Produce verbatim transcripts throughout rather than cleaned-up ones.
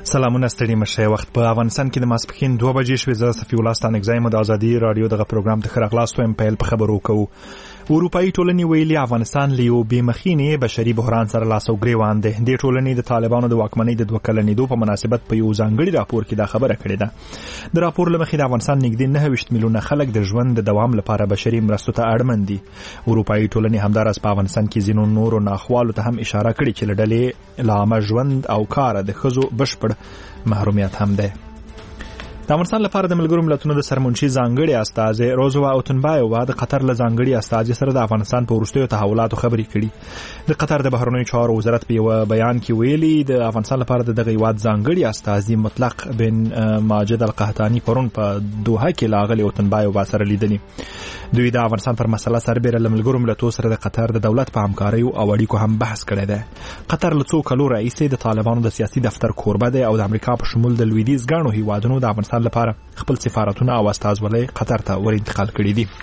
سلامونه ستړي مشه. وخت په افغانستان کې د ماسپښین دوه بجې شوې. زه صفي الله ستانکزایم د ازادي رادیو دغه پروګرام ته ښه راغلاست وایم. پیل په خبرو کوو. اروپایي ټولنې ویلي افغانستان له یو بېمخینې بشري بحران سره لاس او ګریوان دی. دې ټولنې د طالبانو د واکمنۍ د دوه کلنېدو په مناسبت په یو ځانګړي راپور کې دا خبره کړې ده. د راپور له مخې د افغانستان نږدې نهه ویشت میلیونه خلک د ژوند د دوام لپاره بشري مرستو ته اړمن دي. اروپایي ټولنې همداراز په افغانستان کې ځینو نورو ناخوالو ته هم اشاره کړې چې له ډلې له عامه ژوند او کار د ښځو بشپړ محرومیت هم دی. د افغانستان لپاره د ملګرو ملتونو د سرمنشي ځانګړي استازي روزوا اوتنبایووا د قطر له ځانګړي استازي سره د افغانستان په وروستیو تحولاتو خبرې کړي. د قطر د بهرنیو چارو وزارت په یو بیان کې ویلي د افغانستان لپاره د دغه هیواد ځانګړي استازي مطلق بن ماجد القحطاني پرون په دوحه کې لاغلي اوتنبایووا سره لیدني. دوی د افغانستان پر مسله سربېره له ملګرو ملتونو سره د قطر د دولت په همکاریو او اړیکو هم بحث کړی دی. قطر له څو کلو راهیسې د طالبانو د سیاسي دفتر کوربه دی او د امریکا په شمول د لویدیځ ګڼو هیوادونو د افغانستان لپاره خپل سفارتونه او استازولۍ قطر ته ور انتقال کړي دي.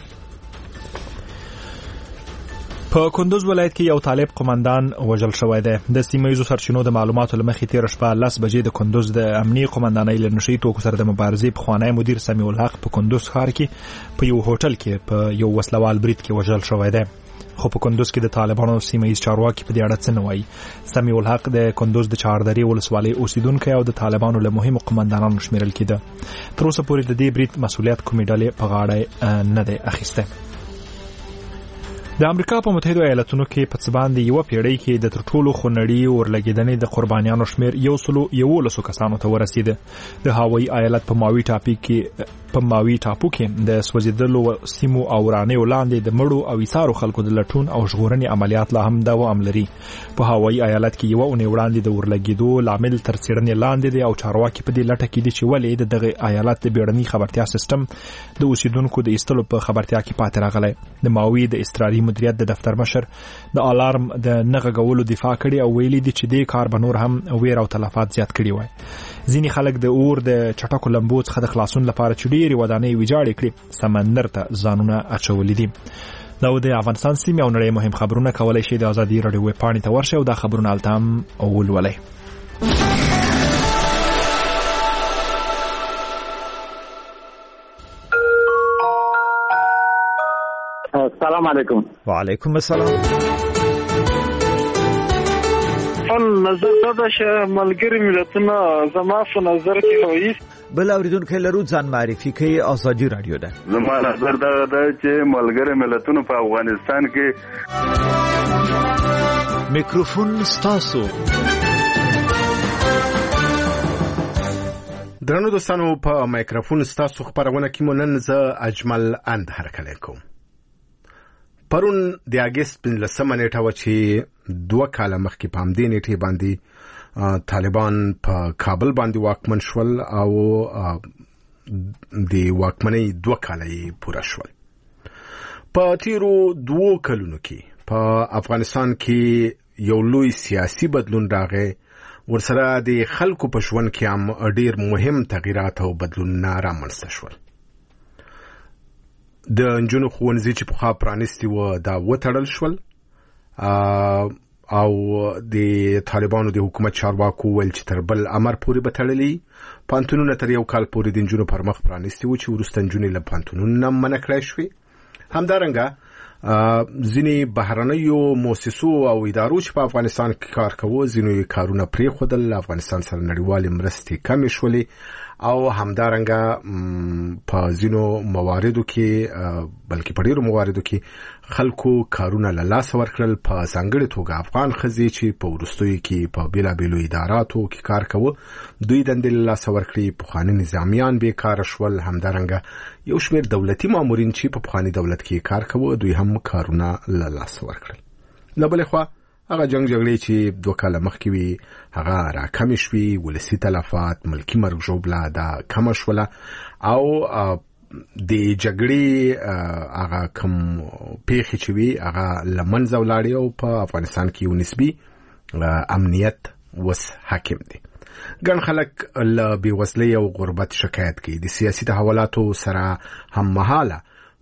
په کندوز ولایت کې یو طالب قومندان وژل شوی دی. د سیمه‌ییزو سرچینو د معلوماتو له مخې تېره شپه لس بجې د کندوز د امنیي قومندانۍ له نشهیي توکو سره د مبارزې پخوانی مدیر سمیع الحق په کندوز ښار کې په یو هوټل کې په یو وسلوال برید کې وژل شوی دی. خو په کندوز کې د طالبانو سیمه‌ییز چارواکي په دې اړه څه نه وایي. سمیع الحق د کندوز د چهاردرې ولسوالۍ اوسیدونکی او د طالبانو له مهمو قومندانانو شمیرل کېده. تر اوسه پورې د دې برید مسؤلیت کومې ډلې په غاړه نه دی اخیستی. د امریکا په متحده ایالاتونو کې په څه باندې یوه پیړۍ کې د تر ټولو خونړي اورلګېدنې د قربانیانو شمېر یو سلو یولسو کسانو ته ورسېده. د هاوایي ایالت په ماوي ټاپو کې په ماوي ټاپو کې د سوځېدلو سیمو او ورانیو لاندې د مړو او ایثارو خلکو د لټون او ژغورنې عملیات لا هم دوام لري. په هاوایي ایالت کې یوه اونۍ وړاندې د اورلګېدو لامل تر څېړنې لاندې دی او چارواکي په دې لټه کې دي چې ولې د دغه ایالت د بیړني خبرتیا سیستم د اوسیدونکو د ایستلو په خبرتیا کې پاتې راغلی. د ماوي د استرالي مدیریت د دفتر مشر د الارم د نه غږولو دفاع کړي او ویلي دي چې دې کار به نور هم ویر او تلفات زیات کړي وای. ځینې خلک د اور د چټکو لمبو څخه د خلاصون لپاره چې ډېرې ودانۍ ویجاړې کړي سمندر ته ځانونه اچولي دي. دا د افغانستان سیمې او نړۍ مهم خبرونه کولی شي د ازادي راډیو ویب پاڼې ته ورشئ او دا خبرونه هلته هم ولولئ. السلام علیکم. وعلیکم السلام. فن نظر دا چې ملګری ملتونه زما په نظر کې وایي بل اوریدونکو لرو ځان معرفي کوي ازادي رادیو ده. زما نظر دا ده چې ملګری ملتونه په افغانستان کې میکروفون ستاسو. درنو دوستانو په میکروفون ستاسو خبرونه کې مونږ زه اجمل اند هرکلی کوم. پرون د اگست پنځلسمه نیټه و چې دوه کاله مخکې په همدې نیټې باندې طالبان په کابل باندې واکمن شول او د واکمنۍ دوه کاله یې پوره شول. په تیرو دوو کلونو کې په افغانستان کې یو لوی سیاسي بدلون راغی. ورسره د خلکو په ژوند کې هم ډېر مهم تغییرات او بدلونونه رامنځته شول. د نجونو ښوونځي چې پخوا پرانیستي وو دا وتړل شول او د طالبانو د حکومت چارواکو ویل چې تر بل امر پورې به تړلي. پوهنتونونه تر یو کال پورې د نجونو پر مخ پرانیستي وو چې وروسته نجونې له پوهنتونونو نه منع کړای شوې. همدارنګه ځینې بهرنیو موسسو او ادارو چې په افغانستان کې کار کوي ځینې کارونه پرېښودل. افغانستان سره نړیوالې مرستې کمې شولې او همدارنګه په ځینو مواردو کې بلکې په ډېرو مواردو کې خلکو کارونه له لاسه ورکړل. په ځانګړې توګه افغان ښځې چې په وروستیو کې په بېلابېلو اداراتو کې کار کوي دوی دندې له لاسه ورکړي. پخواني نظامیان بېکاره شول. همدارنګه یو شمېر دولتي مامورین چې په پخواني دولت کې کار کوي دوی هم کارونه له لاسه ورکړل. له بلې خوا هغه جنگ جګړې چې دوه کاله مخکې وي هغه راکمې شوې. ولسي تلفات ملکي مرګ ژوبله دا کمه شوله او د جګړې هغه کم پیښې چې وي هغه له منځه ولاړې او په افغانستان کې یو نسبي امنیت وس حاکم دی. ګڼ خلک له بېوزلۍ او غربت شکایت کوي. د سیاسي تحولاتو سره هم مهاله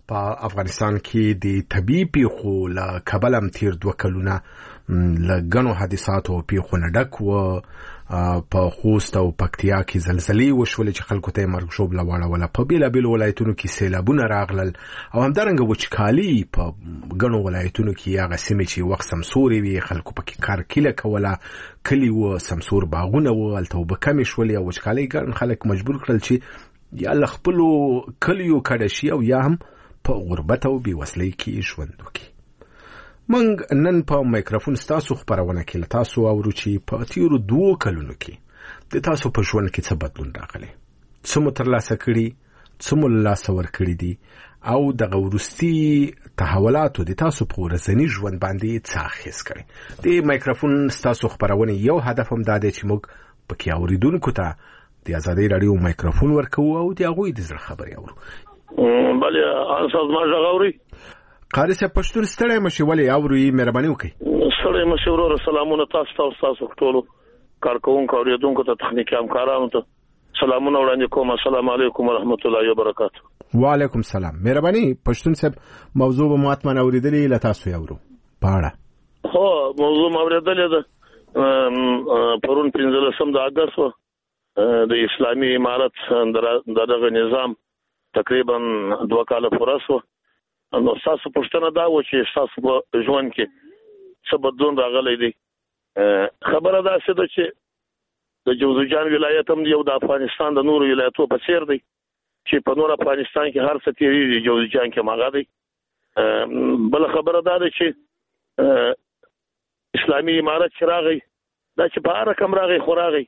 په افغانستان کې د طبيعي پیښو له کبل هم تیر دوه کلونه له غنو حادثاتو پیښو نه ډک و. په خوست او پکتیا کې زلزلې وشولې چې خلکو ته مرګ شوب لواړه په بیلابیلو ولایتونو کې سیلابونه راغلل او همدارنګه وچکالي په غنو ولایتونو کې هغه سیمې چې وخت سمسوري وي خلکو پکې کار کله کوله کلی و سمسور باغونه و الته وبکمې شولې او وچکالي ګرن خلک مجبور کړل چې یا لخپلو کلیو کډه شي او یا هم په غربت او بیوسلۍ کې ژوند وکړي. منګ نن په مایکروفون ستاسو خبرونه کې تاسو اورو چې په تیرو دوه کلونو کې د تاسو په ژوند کې څه بدلون راغلی، څه مو ترلاسه کړي، څه مو له لاسه ورکړي دي او دغه وروستي تحولاتو د تاسو په ورځني ژوند باندې څه اغېز کړی. د مایکروفون ستاسو خبرونه یو هدف هم دا دی چې موږ پکې اوریدونکو ته د ازادۍ راډیو مایکروفون ورکوو او د هغوی د زړه خبرې اورو. بله انصاف ما غږ اوري قاری صاحب پښتون ستړی مشي ولې اوري مهرباني وکړئ. ستړی مشي ورور سلامونه تاسو ته تاسو ټولو کارکونکو اوریدونکو ته تخنیکی همکارانو ته سلامونه وړاندې کوم. السلام علیکم ورحمت الله وبرکاته. وعلیکم السلام. مهرباني پښتون صاحب موضوع به ماتمن اوریدلې ل تاسو یورو پاړه هو موضوع اوریدلې ده پرون پنځلسم د اگست د اسلامي امارت دغه نظام تقریبا دوه کاله پوره شو. نو تاسو پښتنه دا و چې تاسو په ژوند کې څه بدلون راغلی دی. خبره دا څه ده چې د جوزجان ولایت هم یو د افغانستان د نورو ولایتونو په څیر دی چې په نور افغانستان کې هر څه تیریږي جوزجان کې ماغه دی. بل خبره دا ده چې اسلامي امارت چې راغی دا چې په هر رقم راغی خو راغی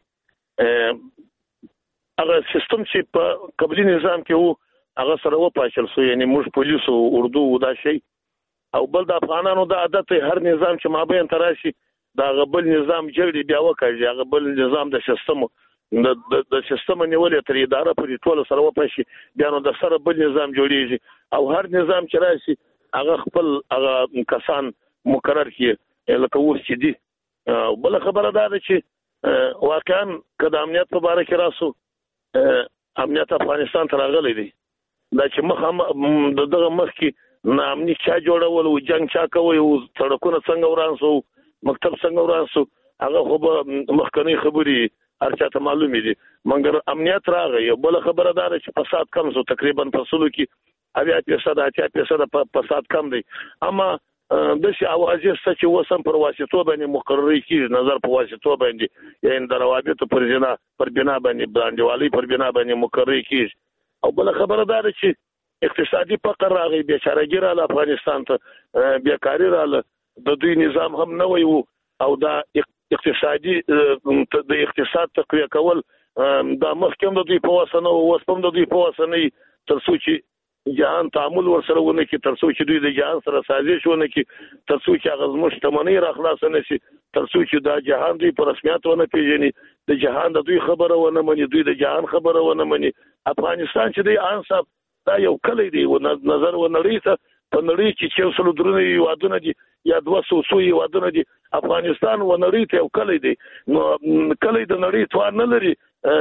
هغه سیستم چې په قبلي نظام کې وو هغه سره و پاشل سو، یعنی موږ پولیس او اردو ودا شي او بل د افغانانو د عادت هر نظام چې مابین تراشي دا غبل نظام جوړي بیا وکړي هغه بل نظام د سیستم د د سیستم نیولې تر اداره پرې ټول سره و پاشي بیا نو د سره بل نظام جوړیږي او هر نظام چې راشي هغه خپل هغه کسان مقرر کړي لکه اوس چې دي. بل خبره دا ده چې واقعا کله امنیت په اړه کې راسو امنیت افغانستان ته راغلی دی دا چې مخ دغه مخ کې نامني چا جوړول او جنگ چا کوي او سړکونه څنګه ورانسو مکتب څنګه ورانسو هغه خو به مخکنی خبري هر چا ته معلومې دي مګر امنیت راغی. بل خبره دا چې فساد کم شو تقریبا په سلو کې اویا فیصد اتیا فیصد فساد کم دی اما د شي اوازې چې وسم پر واسطو باندې مقرر کیږي نظر په واسطو باندې یعنی د روابط پر جنا پر بنا باندې باندې پر بنا باندې مقرر کیږي. او بل خبره دا ده چې اقتصادي فقر راغی بیچارهګي رااله افغانستان ته بیکاری رااله د دوی نظام هم نه وي او دا اقتصادي د اقتصاد تقویه کول دا مخکې د دوی په وسنه او وسپم د دوی په وسنه تر څو چې جهان تعامل ورسره ونه کې تر څو چې دوی د جهان سره سازش ونه کې تر څو چې هغه زموږ شتمنۍ راخلاص نه شي تر څو چې دا جهان دوی په رسمیت ونه پیژني د جهان د دوی خبره ونه مني دوی د جهان خبره ونه مني. افغانستان چې دی انصاف دا یو کلی دی و نظر و نړۍ ته په نړۍ کې چې وسلو درونه یوادونه دي یا دوه سوسو یوادونه دي افغانستان و نړۍ ته یو کلی دی نو کلی د نړۍ توان نه لري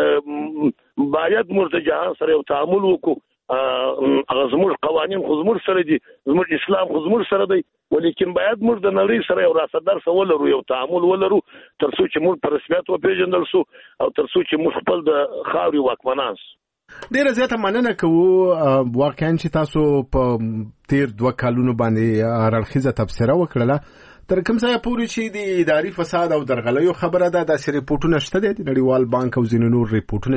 باید موږ د جهان سره یو تعامل وکړو. هغه زموږ قوانین خو زموږ سره دي زموږ اسلام خو زموږ سره دی ولیکن باید موږ د نړۍ سره یو راسدار سره ولرو یو تعامل ولرو تر څو چې موږ په رسمیت وپېژندل سو او تر څو چې موږ خپل د خاورې واکمنان سو. ډیره زیاته مننه کوو واقعا چې تاسو په تیر دوه کلونو باندې راړخیزه تبصره وکړه تر کوم ځای پورې چې د اداري فساد او درغلیو خبره ده د ریپورتونه شته دي د نړیوال بانک او ځینو نور ریپورتونه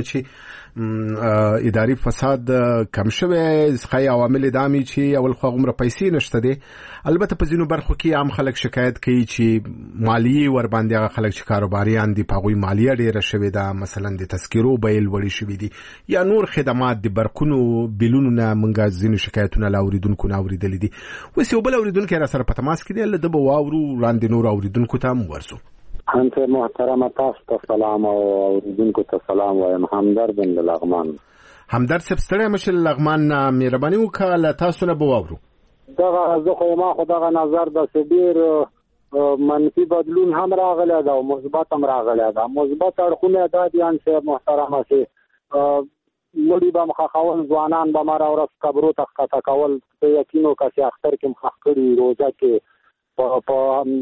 چې اداري فساد کم شوی ځکه عوامل دامي چې اول خو عمر پیسې نشته دي البته په ځینو برخو کې عام خلک شکایت کوي چې مالیه ور باندې هغه خلک چې کاروباریان دي په غوي مالیه ډیره شوی ده مثلا د تذکرو بیل وړي شوی دي یا نور خدمات د برقونو بیلونو نه منګه ځینو شکایتونه لاوریدونکو نه اوریدل دي وس یو بل اوریدونکو را سره په تماس کې دي له دبو واورو وړاندې نور اوریدونکو ته مو ورسو. انت محترم تاسو ته سلام او اوریدونکو ته سلام وایم. همدرد بن لغمان. همدرد صاحب ستړی مشل لغمان مهرباني وکړه تاسو نه بواورو. دغه زه خو ما خو دغه نظر د سبیر منفي بدلون هم راغلی دا او مثبت هم راغلی دا. مثبت اړخونه دا دي ان محترم سي مړي به مخخول ځوانان به مر اورس قبرو ته ښکته کول ته یقین وکړه چې اختر کې مخ کړي روزه کې په په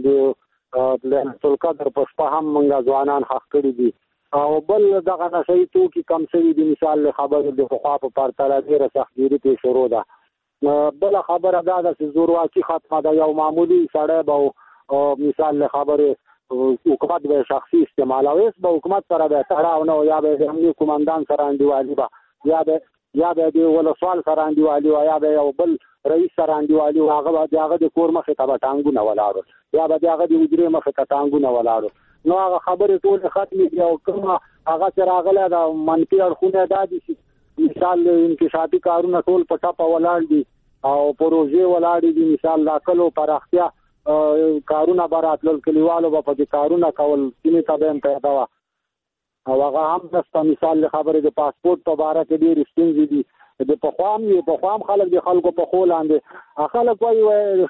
د ليلة القدر په شپه هم موږ ځوانان حق کړي دي او بل دغه نشي توکي کم شوي دي مثال خبره د خوا په پرتله ډیره سختګیري په شروع ده بل خبره دا ده چې زورواکي ختمه ده یو معمولی سړی به مثال خبره حکومت به شخصي استعمالوي به حکومت سره به تړاو نه یا به امنیتي کمانډان سره انډیوالي به یا به یا به د ولسوال سره انډیوالي او یا به یو بل رئیس سره انډیوالي او هغه به هغه د کور مخې ته ټانګونه ولاړو یا به هغه د وزیر مخې ته ټانګونه ولاړو نو هغه خبره ټول ختمې دي او کومه هغه چې راغله دا منفي اړخونه دا دي چې مثال انکشافي کارونه ټول په ټاپه ولاړ دي او پروژې ولاړ دي مثال لا کلو پراختیا کارونه براتل کلیوالو په دې کارونه کول چې ته به پیدا وا او هغه هم نست مثال خبره د پاسپورت په اړه کې ډېر ستونزې دي د په خوام یو په خوام خلک د خلکو په خول اندې خلک وایي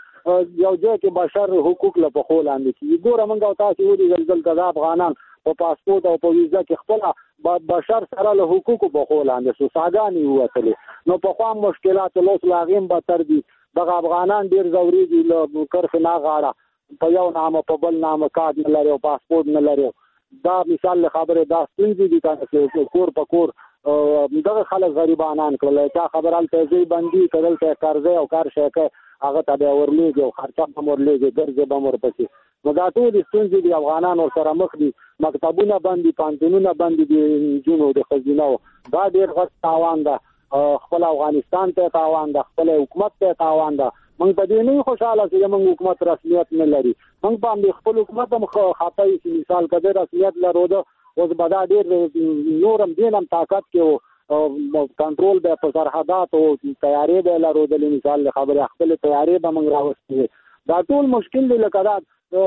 یو ځای کې بشر حقوق له په خول اندې کی ګوره موږ تاسو ودی زلزل د افغانان په پاسپورت او په ویزا کې خپل بشر سره له حقوق په خول اندې سو ساګانی وته نو په خوام مشکلات لوس لاغیم به تر دي دغه افغانان ډیر زوري دي له کرخ نه غاړه په یو نامه په بل نامه کارت نه لري او پاسپورت نه لري دا مثال خبره دا ستونزې دي چې کور په کور دغه خلک غریبانان کړل چې خبرال تهذیب باندې کړل ته قرضه او کار شکه هغه ته به ورلېږي او خرچه به ورلېږي ګرځي به مور پسې نو دا ټول ستونزې دي افغانان سره مخ دي مکتبونه باندې پانتونونه باندې دي جنو د خزینه دا ډیر غټ تاوان ده خپل افغانستان ته تاوان ده خپل حکومت ته تاوان ده موږ په دې نه خوشاله چې موږ حکومت رسمیت نه لري موږ په خپل حکومت هم خاطای چې مثال کده رسمیت لرو ده اوس به دا ډیر نورم دینم طاقت کې او کنټرول به په سرحدات او تیارې به لرو د مثال خبره خپل تیارې به موږ راوستي دا ټول مشکل دی لکه دا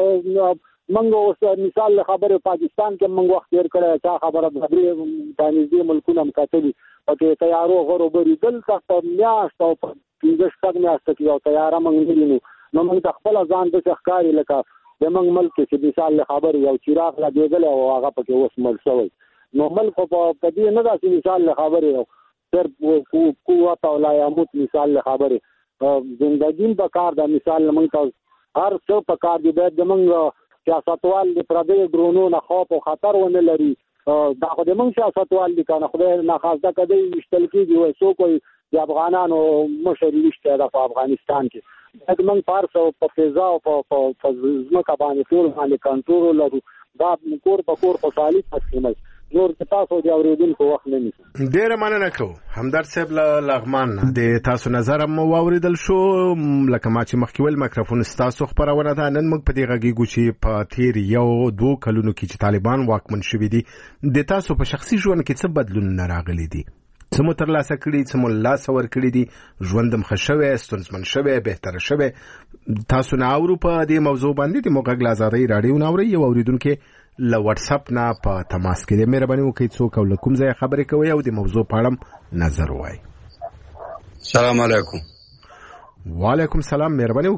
موږ اوس مثال خبره پاکستان کې موږ وخت تیر کړی چې خبره د دې ملکونو هم کتلي پکې تیارو غرو بری دلته په میاشت او په پنځه شپږ میاشت کې یو تیاره موږ نیلو نو موږ د خپل ځان د ښکاری لکه د موږ ملک چې مثال خبره یو چراغ لګېدل او هغه پکې اوس مل شوی نو ملک په دې نه دا چې مثال خبره تر قوت او لا یموت مثال خبره زندګی په کار د مثال موږ هر څه په کار دی د موږ سیاستوال د پردې درونو نه خوف او خطر ونه لري دا خو د موږ سیاستوال دي کنه خدای نه خاصه کدی مشتل کیږي وای سو کوئی د افغانانو مشر لشته د افغانستان کې د موږ فارس او په فضا او په ځمکه باندې ټول باندې کنټرول لرو دا کور په کور خوشحالي تقسیمای نور تاسو د اوریدونکو وخت نه نیسي ډیره مننه کوم همدرد صاحب لغمان د تاسو نظر مو واوریدل شو لکه ما چې مخکې ول میکروفون تاسو خبرونه ده نن موږ په دې غږیږو چې په تیر یو دوه کلونو کې چې طالبان واکمن شوي دي د تاسو په شخصي ژوند کې څه بدلون راغلي دي څه مو ترلاسه کړي څه مو لاسه ورکړي دي ژوندم ښه شوی ستونزمن شوی بهتره شوی تاسو نه اورو په دې موضوع باندې د موږ غږ آزادۍ رادیو نه اوري یو اوریدونکو له واتس اپ نه په تماس کې د مهرباني وکړئ څوک او کوم ځای خبرې کوي او د موضوع په اړه نظر وایي السلام علیکم وعلیکم السلام مهرباني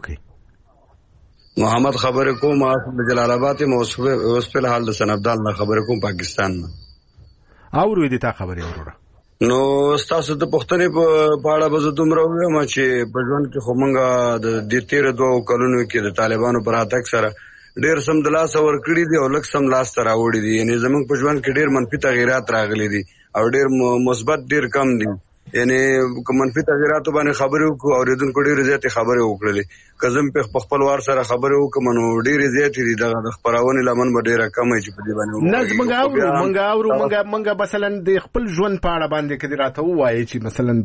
وکړئ محمد خبرې کوم ما جلال آباد ته اوس په حال د سنبدال نه خبرې کوم پاکستان نه او روی دي تا خبرې وروره نو تاسو د پښتنې په اړه به زه دومره وایم چې په ژوند کې خو مونږه د دې تیر دوه کلونو کې د طالبانو پر اتک سره ډیر سم د لاس اور کړی دي او لک سم لاس تر راوړي دي یعنی زمونږ په ژوند کې ډیر منفي تغیرات راغلي دي او ډیر مثبت ډیر کم دي یعنی کوم منفي تغیرات باندې خبرې وکړو او ریدونکو ډیر زیات خبرې وکړلې کزم په خپل وار سره خبرې وکړم نو ډیر زیات دي د خبرونه لمن به ډیره کم چې په دې باندې نه موږ اورو موږ اورو موږ موږ مثلا د خپل ژوند په اړه باندې کدي راته وایي چې مثلا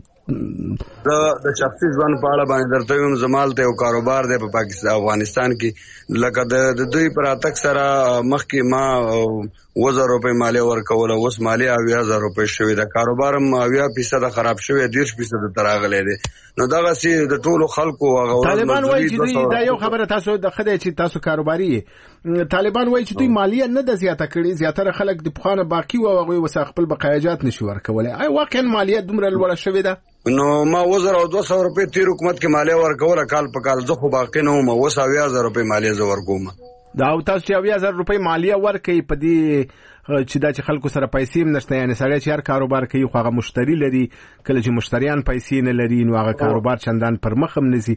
د د شخصي ژوند په اړه باندې درته یم زمال ته یو کاروبار دی په پاکستان افغانستان کې لکه د دوی پر اتک سره مخکې ما وزر روپے مالیه ورکول اوس مالیه اویا هزار روپے شوی دا کاروبار هم اویا فیصد خراب شوی ډیر فیصد تراغلی دی نو دغه سي د ټولو خلکو هغه طالبان وایي چې دا یو خبره تاسو د خدای چې تاسو کاروباري طالبان وایي چې دوی مالیه نه د زیاته کړي زیاتره خلک د پخوانه باقی او هغه وسه خپل بقایجات نشي ورکولای ای واقعا مالیه دومره لوړه شوې ده نو ما وزر او دوه سوه روپے تیر حکومت کې مالیه ورکول کال په کال زه خو باقی نه وم اوس اویا هزار روپے مالیه زه ورکوم دا او تاسو چې اویا زره روپۍ مالیه ورکړئ په دې چې دا چې خلکو سره پیسې هم نشته، یعنې سړی چې هر کاروبار کوي خو هغه مشتری لري، کله چې مشتریان پیسې نه لري نو هغه کاروبار چندان پر مخ هم نه ځي،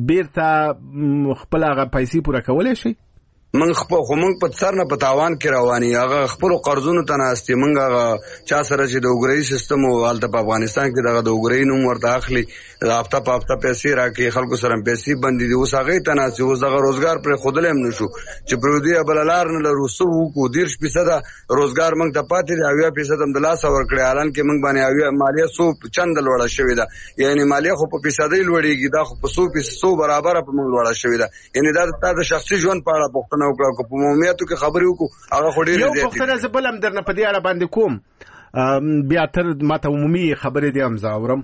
بیرته خپل هغه پیسې پوره کولی شي؟ من خپل خو موږ په سر نه په تاوان کې رواني، هغه خپل قرضونو ته ناستي، موږ هغه چا سره چې د وګړي سیستم او حالت په افغانستان کې دغه د وګړي نوم ورته اخلي، د هفته په هفته پیسې راکړي، خلکو سره پیسې بندي دي، اوس هغه ته ناستي، اوس دغه روزګار پر خودل هم نشو چې پرودي بللار نه لرو سو کو دیرش فیصد روزګار موږ ته پاتې دی، اویا فیصد هم د لاس ورکړي، حالان کې موږ باندې اویا مالیه سو چند لوړه شوې ده، یعنی مالیه خو په فیصدي لوړیږي، دا خو په سو فیصد برابر په موږ لوړه شوې ده، یعنی دا د شخصي ژوند په اړه پوښتنه وکړه کو په مومیاتو کې خبرې وکړو، هغه خو ډېرې زیاتې. یو پوښتنه زه بل هم درنه په دې اړه باندې کوم، بیا تر ماته عمومي خبرې دې هم زه اورم.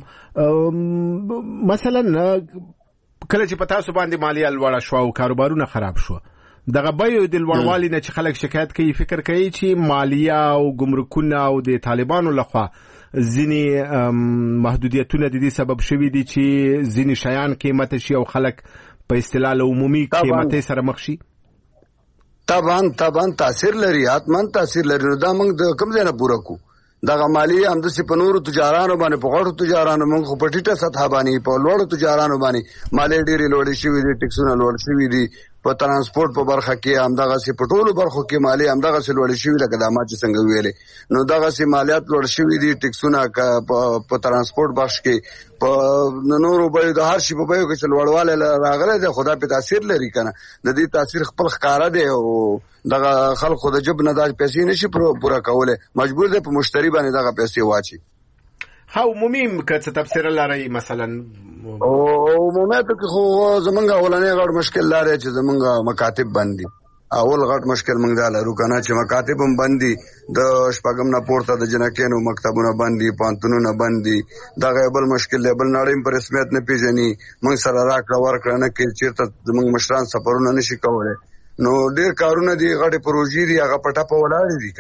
مثلا کله چې په تاسو باندې مالیه لوړه شوه او کاروبارونه خراب شوه، دغه بیو د لوړوالي نه چې خلک شکایت کوي، فکر کوي چې مالیه او ګمرکونه او د طالبانو لخوا ځینې محدودیتونه د دې سبب شوي دي چې ځینې شیان قیمته شي او خلک په اصطلاح له عمومي قیمتۍ سره مخ شي؟ طبعا طبعا تاثیر لري، حتما تاثیر لري. دا موږ د کوم ځای نه پوره کو دغه مالی همداسې په نورو تجارانو باندې، په غټو تجارانو موږ خو په ټیټه سطح باندې، په لوړو تجارانو باندې مالی ډېرې لوړې شوي دي، ټکسونه لوړ شوي دي، په ترانسپورت په برخه کې همدغسې په ټولو برخو کې مالی همدغسې لوړې شوي، لکه دا ما چې څنګه ویلې، نو دغسې مالیات لوړ شوي دي، ټکسونه په ترانسپورت بخش کې، په نورو بیو د هر شي په بیو کې چې لوړوالی راغلی دی، خو دا پې تاثیر لري که نه، د دې تاثیر خپل ښکاره دی او دغه خلکو د جب نه دا پیسې نشي پوره کولی، مجبور دی په مشتري باندې دغه پیسې واچي. ها عمومي که څه تفسیر لرئ مثلا؟ عمومیاتو کې خو زمونږ اولنی غټ مشکل لري چې زمونږ مکاتب بند دي، اول غټ مشکل موږ دا لرو که نه چې مکاتب هم بند دي، د شپږم نه پورته د جنکیانو مکتبونه بند دي، پوهنتونونه بند دي، دغه بل مشکل دی، بل نړۍ په رسمیت نه پېژني، موږ سره راکړه ورکړه نه کوي، چېرته زمونږ مشران سفرونه نشي کولی، نو ډېر کارونه دي، غټې پروژې دي، هغه په ټپه ولاړې دي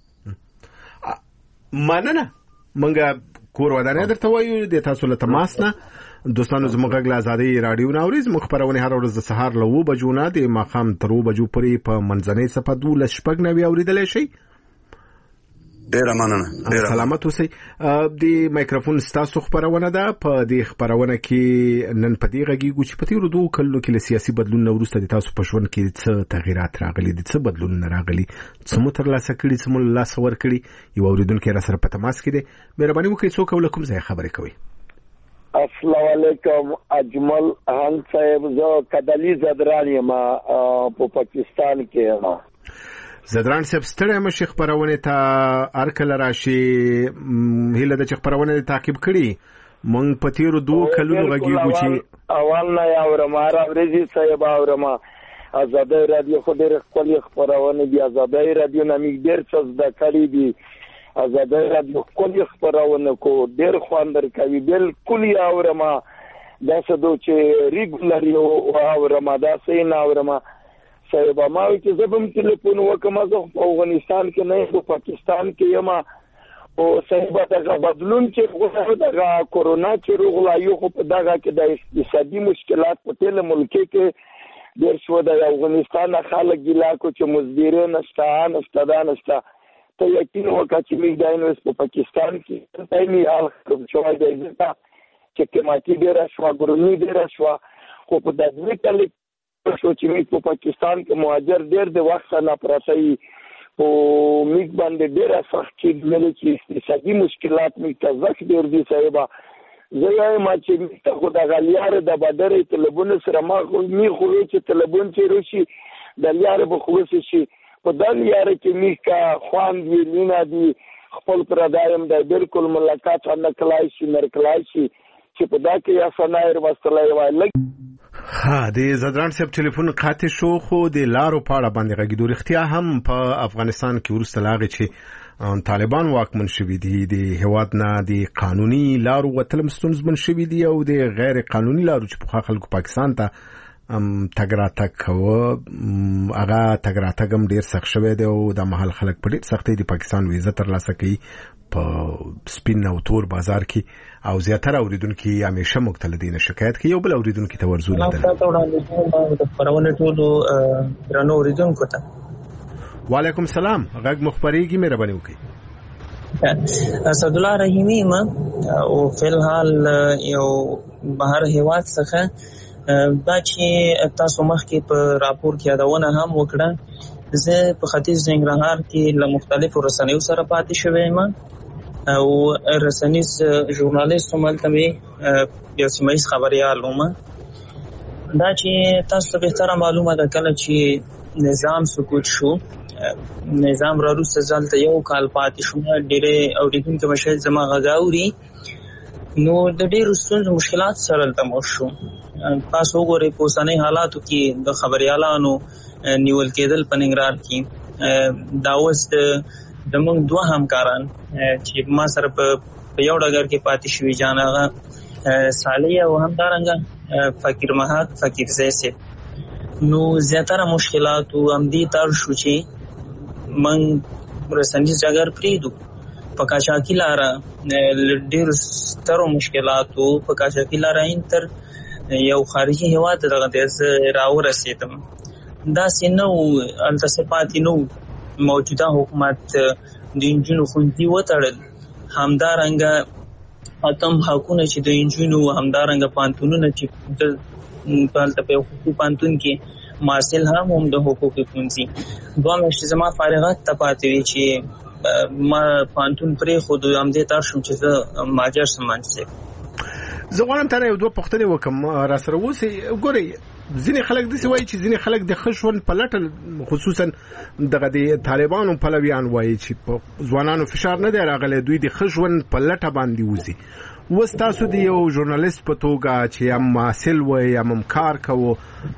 که. مننه. موږ کور ودانۍ درته وایو د تاسو له تماس نه. دوستانو زموږ غږ له ازادۍ راډیو نه اورئ، زموږ خپرونې هره ورځ د سهار له اوه بجو نه د ماښام تر اوه بجو پورې په منځنۍ صفحه دولس شپږ نوي اورېدلی شئ. ډېره مننه. سلامت اوسئ. د مایکروفون ستاسو خپرونه ده. په دې خپرونه کې نن په دې غږیږو چې په تېرو دوو کلونو کې له سیاسي بدلون نه وروسته د تاسو په ژوند کې څه تغیرات راغلي دي، څه بدلونونه راغلي، څه مو ترلاسه کړي، څه مو له لاسه ورکړي. یو اورېدونکی را سره په تماس کې دی. مهرباني وکړئ څوک او له کوم ځایه خبرې کوئ؟ السلام علیکم اجمل هان صاحب، زه کدلی زدران یم په پاکستان کې یم. زدران صاحب ستړی مشي خپرونه ته هر کله راشي، هیله ده چې خپرونه تعقیب کړي. مونږ په تیرو دوه کلونو غږیږو چې اول نه اورم، هر ورځ صاحب اورم ازادۍ رادیو، خو ډېر ښکلې خپرونه دي، ازادۍ رادیو نه موږ ډېر څه زده کړي دي، ازادۍ رادیو ښکلې خپرونه کو ډېر خوند درکوي، بالکل یې اورم، داسې دو چې ریګولر یې اورم، داسې نه اورم صاحب. ما وایي چې زه به هم تلیفون وکړم، زه په افغانستان کې نه یم، په پاکستان کې یم، او صاحب دغه بدلون چې دغه کورونا چې راغلی، خو په دغه کې د اقتصادي مشکلات په ټول ملک کې ډېر شو، د افغانستان خلک ګیله کو چې مزدوري نشته، نشته دا نشته. ته یقین وکړه چې موږ دا نو په پاکستان کې دایمي حال شوی دی چې قیمتي ډېره شوه، ګرمي ډېره شوه، خو په دغه کې شو چې موږ په پاکستان کې مهاجر ډېر د وخت نه پراته وي، په موږ باندې ډېره سخت کېدلې چې اقتصادي مشکلات موږ ته زښت ډېر دي صاحبه. زه وایم چې موږ ته خو دغه لیارې د بدرې تلیفون سره ما خو می خو چې تلیفون چې راشي د لیارې به خو شي، په دا لیارې کې موږ که خوند وي، مینه دي، خپل پردایم دی، بالکل ملاقات نه کلای شي، نه کلای شي چې په دا کې یا سنایر وستلی وای. ها د زدران صاحب ټلیفون قاطع شو، خو د لارو پاړه باندې غږیدو. رښتیا هم په افغانستان کې وروسته له هغې چې طالبان واکمن شوي دي، د هېواد نه د قانوني لارو وتل ستونزمن شوي دي، او د غیر قانوني لارو چې پخوا خلکو پاکستان ته تګ راتګ کوه هغه تګ راتګ هم ډیر سخت شوی دی او د محل خلک په ډیر سختۍ د پاکستان ویزه ترلاسه کوي په سپین او تور بازار کې او زیاتره اوریدونکو همیشه مختلفین شکایت کوي. یو بل اوریدونکو ته ورزول دي د پرونه ټولو درنو اوریدونکو ته وعلیکم السلام. غږ مخبريږي، مهرباني وکړئ. اسد الله رحیمی ما او فی الحال یو بهر هیواد څخه دا چې تاسو مخکې په راپور کې یادونه هم وکړه، زه په ختیځ ننګرهار کې له مختلفو رسنیو سره پاتې شوی یم او رسنیز ژورنالیست هم هلته مې یو سیمه ییز خبریال وم. دا چې تاسو ته بهتره معلومه ده کله چې نظام سقوط شو، نظام را روسته ځلته یو کال پاتې شو، ډېرې اوریدونکي به شاید زما غږ اوري، نو د ډېرو ستونزو مشکلات سره هلته مخ شو. تاسو وګورئ په اوسنۍ حالاتو کې د خبریالانو نیول کېدل په ننګرهار کې، دا اوس د موږ دوه همکاران چې ما سره په یو ډګر کې پاتې شوي جان هغه صالح او همدارنګه فقیر محق فقیر زیسي، نو زیاتره مشکلات او همدې تر شو چې من رسنیز ډګر پریږدو. په قاچاقي لاره ډېرو سترو مشکلاتو په قاچاقي لاره تر یو خارجي هیواد دغه د راورسېدم. داسې نه و، هلته څه پاتې نه و، موجوده حکومت د نجونو ښوونځي وتړل، همدارنګه کم حقونه چې د نجونو، همدارنګه پوهنتونونه چې هلته په یو حقوقي پوهنتون کې محصل هم هم د حقوقي ښوونځي دوه میاشتې زما فارغت ته پاتې وي چې ما پوهنتون پرېښود، همدې ته شوم چې زه مهاجر شم منصب. زه غواړم تا نه یو دوه پوښتنې وکړم را سره اوسئ. ګورئ ځینې خلک داسې وایي چې ځینې خلک د ښه ژوند په لټه، خصوصا دغه د طالبانو پلویان وایي چې په ځوانانو فشار نه دی راغلی، دوی د ښه ژوند په لټه باندې وځي. اوس تاسو د یو ژورنالیست په توګه چې هم محصل وئ هم کار کوو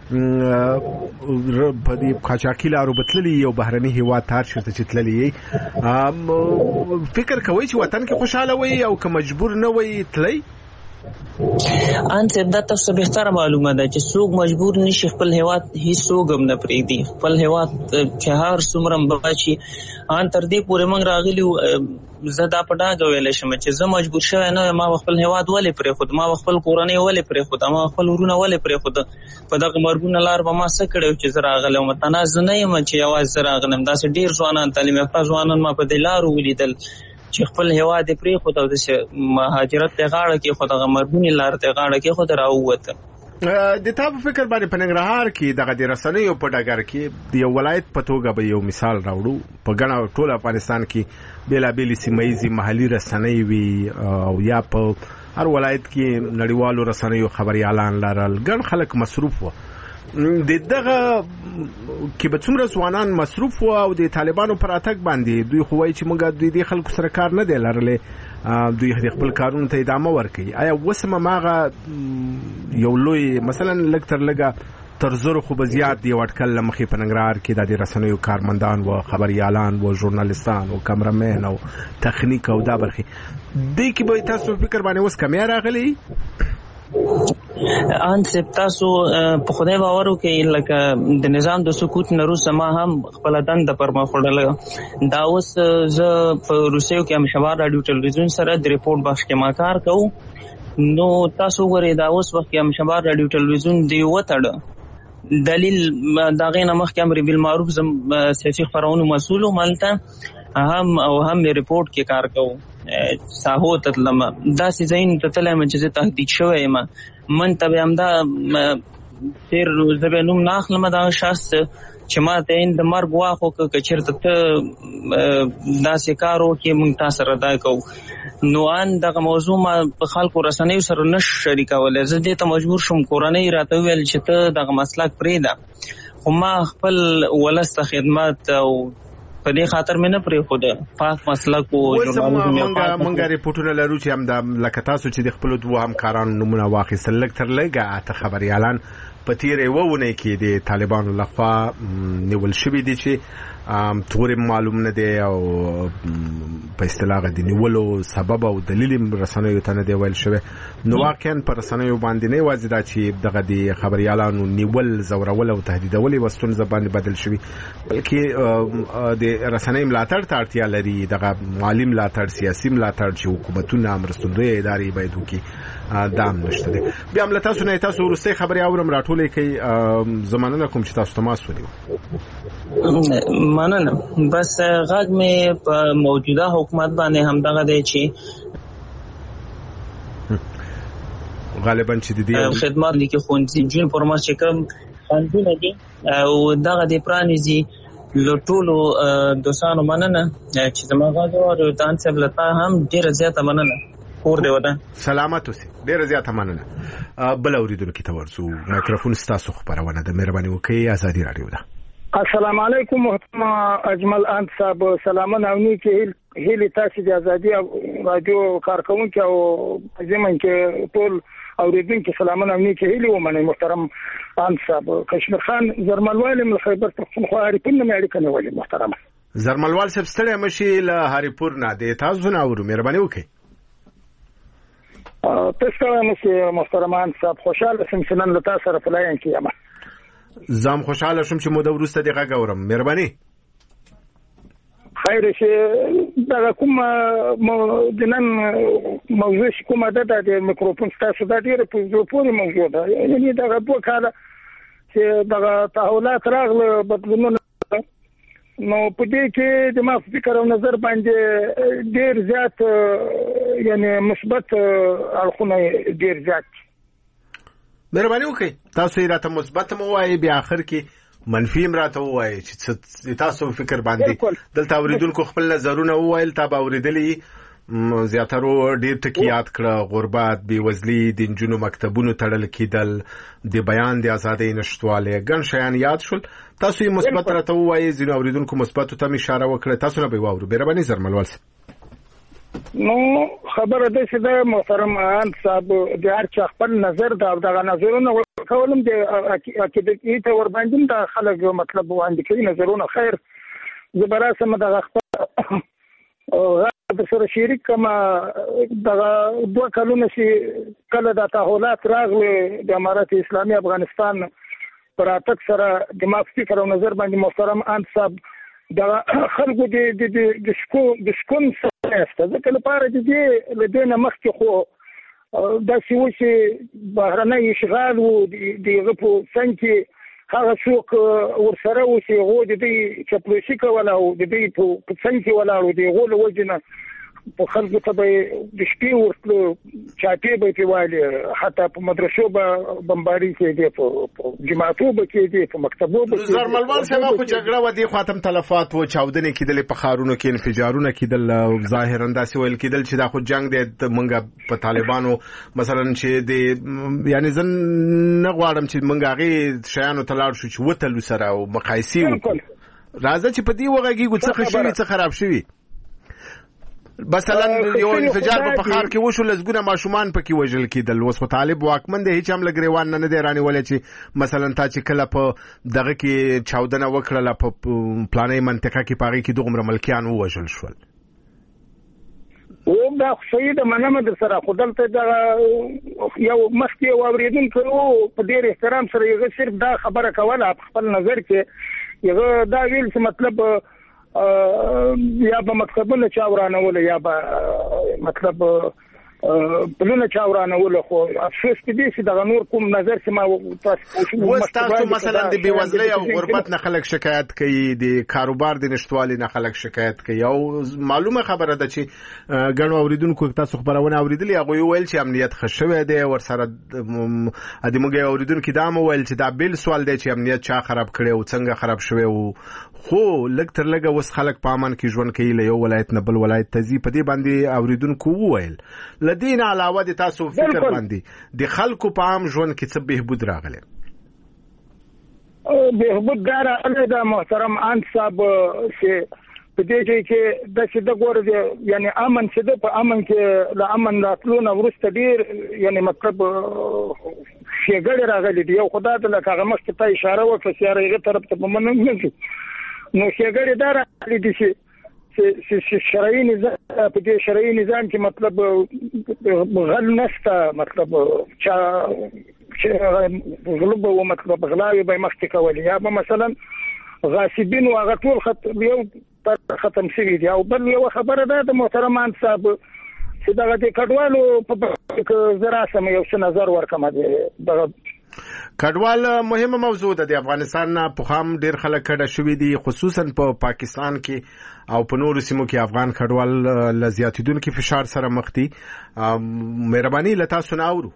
په دې قاچاقي لارو به تللي یو بهرني هېواد ته هر چېرته چې تللي یئ، فکر کوئ چې وطن کې خوشحاله وئ او که مجبور نه وئ تلئ؟ ان صاحب دا تاسو بهتره معلومه ده چې څوک مجبور نشي خپل هیواد هیڅوک هم نه پرېږدي، خپل هیواد چې هر څومره بچي ان تر دې پورې موږ راغلي. زه دا په ډاګه ویلی شم چې زه مجبور شوی نه یم، ما خپل هیواد ولې پرېښود، ما خپل کورنۍ ولې پرېښوده، ما خپل ورونه ولې پرېښوده، په دغه مرګونه لار به ما څه کړی چې زه راغلی وم. تنها زه نه یم چې یوازې زه راغلم، داسې ډېر ځوانان تعلیم یافته ځوانان ما په دې لارو ولیدل چې خپل هیواد یې پرېښود او داسې مهاجرت ته یې غاړه کېښوده، هغه مرګونې لار ته یې غاړه کېښوده، راووته. د تا په فکر باندې په ننګرهار کې دغه د رسنیو په ډګر کې د یو ولایت په توګه به یو مثال راوړو، په ګڼه ټول افغانستان کې بېلابېلې سیمه ییزې محلي رسنۍ وي او یا په هر ولایت کې نړیوالو رسنیو خبریالان لرل، ګڼ خلک مصروف وو. د دغه کې به څومره ځوانان مصروف وو او د طالبانو پر اتګ باندې دوی خو وایي چې موږ دوی د خلکو سره کار نه دی لرلی، دوی د خپل کارونو ته ادامه ورکوي. آیا اوس هم هماغه یو لوی مثلا لږ تر لږه تر زرو خو به زیات د یو اټکل له مخې په ننګرهار کې د رسنیو کارمندان و خبریالان و ژورنالیستان و کامرمین او تخنیک او دا برخې دې کې به تاسو فکر باندې اوس کمی راغلی؟ ان صاحب تاسو په خدای باور وکړئ، لکه د نظام د سقوط نه وروسته ما هم خپله دنده پر مخ وړله. دا اوس زه په روسیو کې همشبار راډیو ټلویزیون سره د ریپورټ بخش کې ما کار کوو، نو تاسو وګورئ دا اوس وخت کې همشبار راډیو ټلویزیون دی وتړه، دلیل د هغې نه مخکې امر بالمعروف سیاسي خپرونو مسؤل وم، هلته هم او هم مې ریپورټ کې کار کوو، ساحو ته تلم، داسې ځایونو ته تللی یم چې زه تهدید شوی یم. من ته به همدا تېر زه به نوم نه اخلم دغه شخص چې ما ته د مرګ واخ وکړه که چېرته ته داسې کار وکړې موږ تا سره دا کوو. نو ان دغه موضوع ما په خلکو رسنیو سره نه شریکولی، زه دې ته مجبور شوم، کورنۍ راته وویل چې ته دغه مسلک پرېږده، خو ما خپل ولس ته خدمت او په دې خاطر مې نه پرېښوده، پاک مسلک و ژورنالیزم یې پاک. موږ ریپورټونه لرو چې هم د لکه تاسو چې د خپلو دوو همکارانو نومونه واخیستل، لږ تر لږه اته خبریالان په تیرې وونه کې د طالبانو لخوا نیول شوی دي چې تور معلوم نه دی او په اصطلاح د نیولو سبب او دلیل رسنیو ته نه دی ویل شوی نو واقعا پر رسنیو باندې نه وځي دا چې دغه د خبريالانو نیول زورول او تهدیدول وستون زبان بدل شوی بلکې د رسنۍ ملاتړ ته اړتیا لري دغه مالی ملاتړ سیاسي ملاتړ چې حکومتونه مرستندوی ادارې باید وکړي دام نشته دی بیا هم تاسو نه تاسو ورسته خبري اورم راټولې کوي زمانه کوم چې تاسو تماس ونیو مننه بس غږ مې په موجوده حکومت باندې هم دغه دی چې غالبا چې د دې خدمات لیکي خونځي جون پرماس چې کوم خاندونه دي او دغه د پرانیزي لټولو دوسانو مننه چې زموږ غواړو دان سبلتا هم ډیر زیاته مننه کور دی ودا سلامات اوسئ ډیر زیاته مننه بل اوریدونکو ته ورسو مایکروفون ستاسو خبرونه د مهرباني وکړئ ازادي رادیو ده السلام علیکم محترم اجمل انت صاحب سلامونه او نیکی هیله تاسو د ازادي رادیو کارکونکو او زمون کې ټول اوریدونکو سلامونه او نیکی هیله ومنه محترم انت صاحب کشمیر خان زرملوال من خیبر پختونخوا هریپور نه اړیکه نیولې محترم زرملوال صاحب ستړي مشي له هریپور نه د تاسو نه اورو مهرباني وکړئ تاسو مې محترم انت صاحب خوشاله سم چې نن له تاسو سره فلاین کیما زم خوشاله شوم چې مو د ورسته دی غږ اورم مهرباني خیر شي دا کوم د نن موضوع کومه ده د میکروفون تاسو د ډیره په پورې موضوع ده یعنی دا په کاله چې دا تحولات راغله بدلونونه نو په دې کې د ما فکر او نظر باندې ډیر زیات یعنی مثبت اړخونه ډیر زیات مهرباني وکړئ تاسو یې راته مثبت مو وایي بیا اخر کې منفي هم راته وایي چې تاسو فکر باندې دلته اوریدونکو خپل نظرونه وویل تا به اوریدلی زیاترو ډیر ټکی یاد کړه غربت بیوزلي د نجونو مکتبونو تړل کېدل د بیان د ازادۍ نشټواله ګڼ شیان یاد شول تاسو یې مثبت راته وایي ځینو اوریدونکو مثبت ته اشاره وکړه تاسو نه به واورو مهرباني زرملوال نو خبره ده چې د محترم انت صاحب د هر چا خپل نظر دا دغه نظرونه کولم د اکیدې ته ور باندې دا خلک مطلب وړاندې کوي نظرونه خیر زبراسه دغه خپل د سره شریک کما دغه دوه کلونه چې کله د تحولات راغلي د امارات اسلامي افغانستان پر اتک سره د مافتی کړو نظر باندې محترم انت صاحب دا خلکو د د د شکو د شکون څخه ځکه لپاره د دې لدينا مخکې خو دا چې بهرنۍ اشغال وو د غپو څنګه هغه څوک ورسره و چې غو د دې چپلوسي کوله او د دې په څنګه ولاړو دی غو له وجنه په خلکو ته به د شپې ورته چاټي به پیوالي حتی په مدرسو به بمباري کې دي په جماعتو به کې دي په مکتبو به کې زرملوال سما خو جګړه و دي خاتم تلفات و چاودنې کېدل په خارونو کې انفجارونه کېدل ظاهرا داسې ویل کېدل چې دا خو جنگ دی منګه په طالبانو مثلا چې دی یعنی زن نه غواړم چې منګه غي شیانو تلاړ شو چې وتلو سره او مقایسي راځي چې په دې وګړي څه خشري څه خراب شوی مثلا یو انفجار په خار کې وشو لزګونه ماشومان پکې وژل کېدل اوس په طالب واکمن دی هیڅ هم لګریوان نه دی رانی ولې چې مثلا تا چې کله په دغه کې چاودنه وکړه په پلانې منطقه کې پاغي کې دومره ملکیان وژل شول او دا شهید منمه در سره خدلته دا یو مخکې اوریدونکو په ډېر احترام سره یو صرف دا خبره کوله خپل نظر کې یو دا ویل چې مطلب یا به مکتبونه چاورانه ولا یا به مطلب بلونه چاورانه ولا خو افسوس دې چې دا نور کوم نظر چې ما تاسو مثلا د بیوزلۍ او غربت نه خلک شکایت کوي د کاروبار د نشټوالي نه خلک شکایت کوي او معلومه خبره ده چې ګڼو اوریدونکو تاسو خبرونه اوریدلې هغه ویل چې امنیت خښوي دی ور سره د موږ اوریدونکو دا مو ویل چې دا بیل سوال دی چې امنیت چا خراب کړي او څنګه خراب شوی او خو لږ تر لږه وس خلک په امن کې ژوند کوي له یو ولایت نه بل ولایت ته ځي په دې باندې اوریدونکو وویل لدین علاوه د تاسو فکر باندې د خلکو په عام ژوند کې څه بهبود راغلی بهبود دا راغلی دا محترم انت صاحب چې په دې کې د څه د ګوره یعنی امن چې د په امن کې له امن راتلو نه ورسته ډیر یعنی مطلب ښېګړې راغلي دي. یو خدا ته لکه هغه مخکې ته اشاره وکړه چې یاره هغه طرف ته به منو نه ځو، نو ښېګړې دا راغلي دي چې چې شرعي نظام په دې شرعي نظام کې مطلب غل نشته، مطلب چا غلب او مطلب غلاوي به مخکې کولې، یا به مثلا غاصبین او هغه ټول خط یو ختم شوي دي. او بل یو خبره ده د محترمان صاحب چې دغه د کډوالو په زرا سم یو څه نظر ورکم دي. دغه کډوال مهمه موضوع ده. د افغانستان نه په خام ډیر خلک کډه شوي دي، خصوصا په پاکستان کې او په نورو سیمو کې افغان کډوال له زیاتیدونکو فشار سره مخ دي. مهرباني له تاسو نه اورو.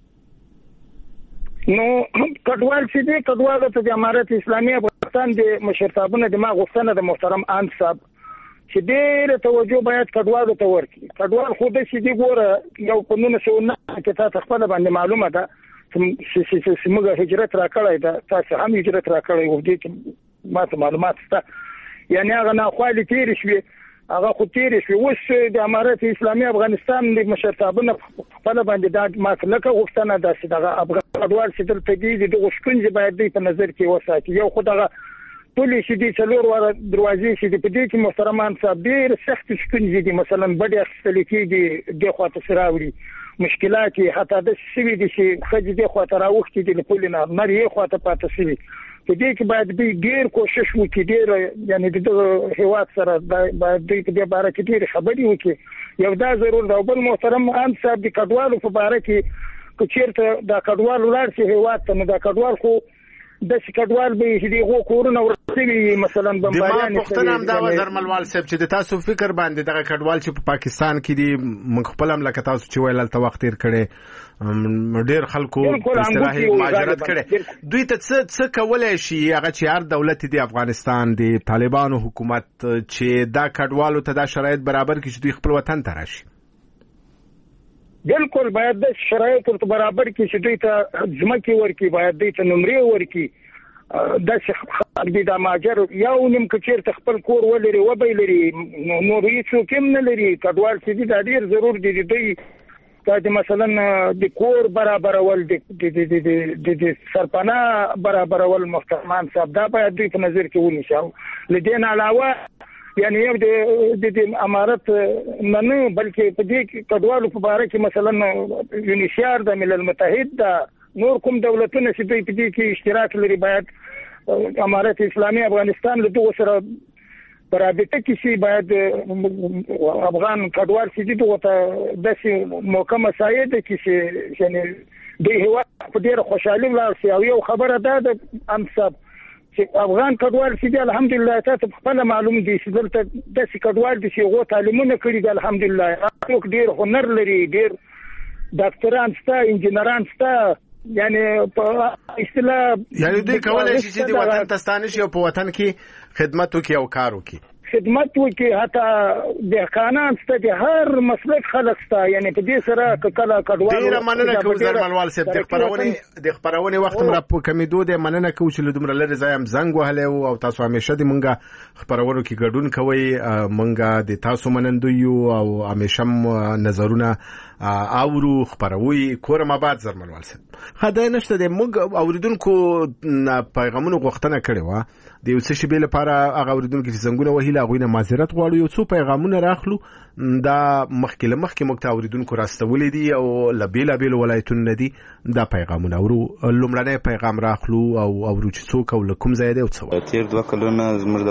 نو کډوال چې دی کډوال ته د امارت اسلامي افغانستان د مشرتابونه د ما غوښتنه د محترم ان صاحب چې ډېر توجه باید کډوال ته ورکړي. کډوال خو د سې دی ګوره یو په نونه سو نه کې تاسو خپل باندې معلومه ده چې موږ هجرت راکړی ده، تاسو هم هجرت راکړی وو، دې کې ماته معلومات شته. یعنی هغه نه خالي تیر شوی، هغه خو تیر شوی. اوس د امارت اسلامي افغانستان د مشرتابونه خپل باندې دا ماته لکه غوښتنه ده چې دغه افغان کډوال چې دلته دي د غوښتنې باید دی په نظر کې وساتي. یو خو دغه پولیس دي څلور واره دروازې چې په دې کې محترمان صاحب ډېر سخت شکنجې دي، مثلا بډې اخیستل کېږي د خواته سراوړي مشکلات، حتی د سوي دي چې خځې د خواته راوختي دي له پولې نه نر یې خواته پاتې سوي. په دې کې باید دوی ډېر کوشش وکړي، ډېر یعنی د دغه هیواد سره باید دوی په دې باره کې ډېرې خبرې وکړي. یو دا ضرور ده. او بل محترم ان صاحب د کډوالو په باره کې که چېرته دا کډوال ولاړ شي هیواد ته، نو دا کډوال خو داسې کډوال به چې دغو کورونه ورسوي مثلا بمباریانې. د ما پوښتنه همدا وه درملوال صاحب چې د تاسو فکر باندې دغه کډوال چې په پاکستان کې دي، موږ خپل هم لکه تاسو چې ویل هلته وخت تېر کړی، ډېر خلکو په اصطلاح مهاجرت کړی، دوی ته څه څه کولی شي هغه چې هر دولت دی افغانستان د طالبانو حکومت چې دا کډوالو ته دا شرایط برابر کړي چې دوی خپل وطن ته راشي؟ بالکل باید د شرایط ورته برابر کړي چې دوی ته ځمکې ورکړي، باید دوی ته نمرې ورکړي. داسې خلک دي دا مهاجر یو نیم که چېرته خپل کور ولري وبی لري نور هېڅوک هم نه لري. کډوال چې دي دا ډېر ضرور دي د دوی دا د مثلا د کور برابرول، د سرپناه برابرول محترمان صاحب دا باید دوی په نظر کې ونیسي. له دې نه علاوه یعنی یو د امارت نه نه بلکې په دې کډوالو په باره کې مثلا یونیسیار د ملل متحد دا نور کوم دولتونه چې دوی په دې کې اشتراک لري باید امارت اسلامي افغانستان له دغو سره په رابطه کې شي. باید افغان کډوال چې دي دغو ته داسې موقع مساعده کړي چې یعنی د هېواد په ډېره خوشحالي ولاړ شي. او یو خبره دا ده ام صاحب چې افغان کډوال چې دي الحمدلله تاسو په خپله معلوم دي چې دلته داسې کډوال دي چې هغو تعلیمونه کړي دي الحمدلله، څوک ډېر هنر لري، ډېر ډاکټران شته، انجینران شته، یعنی په اصطلاح یعنی دوی کولی شي چې د وطن ته ستانه شي او په وطن کې خدمت وکړي او کار وکړي. خدمت وکړي، حتی دهقانان شته، د هر مسلک خلک شته. یعنی په دې سره که کله کډوال ډېره مننه کوو زرملوال صاحب. د خپرونې د خپرونې وخت هم را په کمېدو دی. مننه کوو چې له دومره لرې ځای هم زنګ وهلی و او تاسو همیشه د مونږ خپرونو کې ګډون کوئ. مونږ د تاسو منندوی یو او همیشه هم نظرونه اورو خپروي. کورم آباد زرملوال صاحب. خدای نشته د موږ اوریدونکو پیغامونو غوښتنه کړې وه د یو څه شیبې لپاره. هغه اوریدونکو چې زنګونه وهي له هغوی نه معذرت غواړو. یو څو پیغامونه راخلو دا مخکې له مخکې موږ ته اوریدونکو راستولی دي او له بېلابېلو ولایتونو نه دي. دا پیغامونه اورو. لومړنی پیغام راخلو او اورو چې څوک او له کوم ځای دی او څه. تېر دوه کلونه زموږ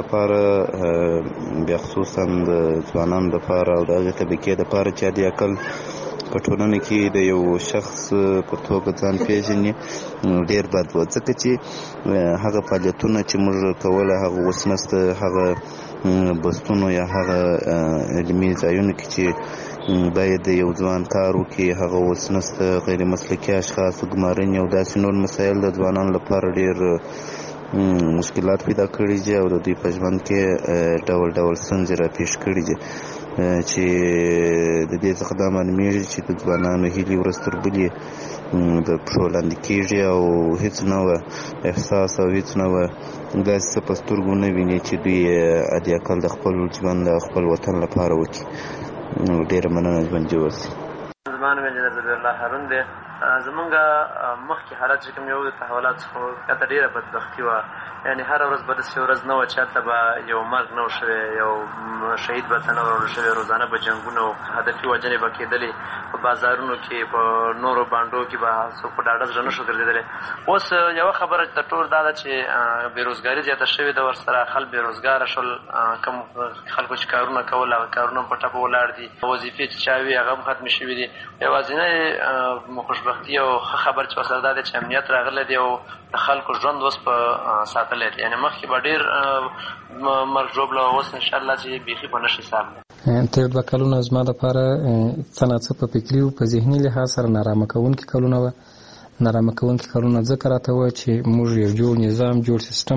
دپاره بیا خصوصا د ځوانانو دپاره او د هغې طبقې دپاره چې د عقل په ټولنه کې د یو شخص په توګه ځان پېژني ډېر بد و، ځکه چې هغه فعالیتونه چې موږ کوله هغه اوس نشته. هغه بستونو یا هغه علمي ځایونو کې چې باید یو ځوان کار وکړي هغه اوس نشته. غیر مسلکي اشخاص ګمارنې او داسې نور مسایل د ځوانانو لپاره ډېر مشکلات پیدا کړي دي او د دوی په ژوند کې ډول ډول ستونزې راپېښ کړي دي چې د دې څخه دا معلومیږي چې د ځوانانو هیلې ورځ تر بلې د پښو لاندې کېږي او هېڅ نوع احساس او هېڅ نوع داسې څه په سترګو نه ویني چې دوی حد اقل د خپل ژوند د خپل وطن لپاره وکړي. ډېره مننه، ژوند دې اوسي. زما نوم انجینر ذبیح الله هارون دی. زمونږ مخکې حالت چې کوم یو د تحولات څخه کته ډېره بدبختي وه، یعنې هره ورځ به داسې ورځ نه وه چې هلته به یو مرګ نه و شوی، یو شهید به هلته نه وروړل شوی، روزانه به جنګونه و، هدفي وژنې به کېدلې، په بازارونو کې په نورو بانډو کې به څوک په ډاډه زړه نه شو ګرځېدلی. اوس یوه خبره د ټول دا ده چې بېروزګاري زیاته شوې ده، ورسره خلک بېروزګاره شول، کوم خلکو چې کارونه کول هغه کارونه په ټپه ولاړ دي، وظیفې چې چا وي هغه هم ختمې شوي دي. یوازینۍ خوشبختي او ښه خبر چې ورسره دا دی چې امنیت راغلی دی او د خلکو ژوند اوس په ساتلی دی، یعنې مخکې به ډېر مرګ ژوبله اوس انشاءالله چې بیخي په نشي حساب دی. تېر دوه کلونه زما دپاره څه ناڅه په فکري او په ذهني لحاظ سره نارامه کوونکي کلونه وه. نارامه کوونکي کلونه ځکه راته وه چې موږ یو جوړ نظام جوړ سیستم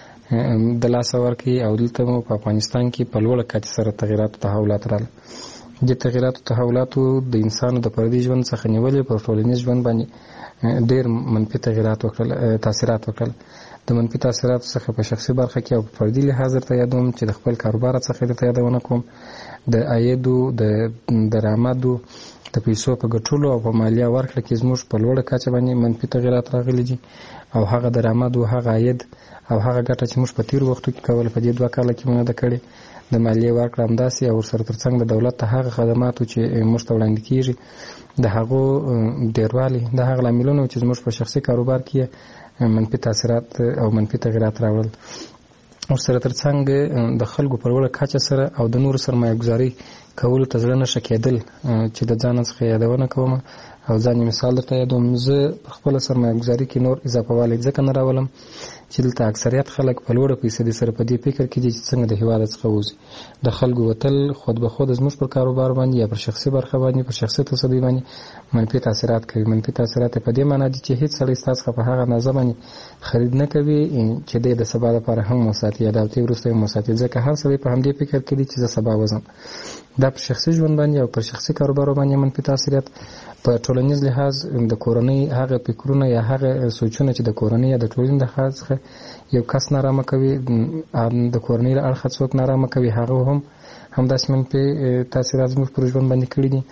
د لاسه ورکړي او دلته مو په افغانستان کې په لوړه کچه سره تغیرات او تحولات راغله. دې تغیراتو تحولاتو د انسانو د فردي ژوند څخه نیولې پر ټولنیز ژوند باندې ډېر منفي تغیرات وکړل تاثیرات وکړل. د منفي تاثیراتو څخه په شخصي برخه کې او په فردي لحاظ درته یادوم چې د خپل کاروبار څخه درته یادونه کوم، د عایدو د درآمدو د پیسو په ګټلو او په مالیه ورکړه کې زموږ په لوړه کچه باندې منفي تغیرات راغلي دي، او هغه درآمد او هغه عاید او هغه ګټه چې موږ په تېرو وختو کې کوله په دې دوه کاله کې مو نه ده کړې. د مالیې ورکړه همداسې او ورسره تر څنګ د دولت ته هغه خدماتو چې موږ ته وړاندې کېږي د هغو ډېروالی د هغه لاملونه چې زموږ په شخصي کاروبار کې منفي تاثیرات او منفي تغیرات راوړل. ورسره تر څنګ د خلکو په لوړه کچه سره او د نورو سرمایه ګزاري کولو ته زړه نه ښه کېدل چې د ځان څخه یادونه کوم او ځان یې مثال درته یادوم. زه په خپله سرمایه ګزاري کې نور اضافه والی ځکه نه راولم چې دلته اکثریت خلک په لوړه فیصدي سره په دې فکر کې دي چې څنګه د هېواده څخه ووځي. د خلکو وتل خود به خود زموږ پر کاروبار باندې یا پر شخصي برخه باندې پر شخصي تصدي باندې منفي تاثیرات کوي. منفي تاثیرات په دې معنا دي چې هیڅ سړی ستا څخه په هغه اندازه باندې خرید نه کوي چې دی د سبا لپاره هم وساتي یا د هفتې وروسته هم وساتي، ځکه هر سړی په همدې فکر کې دي چې زه سبا وځم. دا پر شخصي ژوند باندې او پر شخصي کاروبار باندې منفي تاثیرات. په ټولنیز لحاظ د کورنۍ هغه فکرونه یا هغه سوچونه چې د کورنۍ یا د ټولنې د لحاظ څخه یو کس نارامه کوي، د کورنۍ له اړخه څوک نارامه کوي، هغه هم همداسې منفي تاثیرات زموږ پر ژوند باندې کړي دي.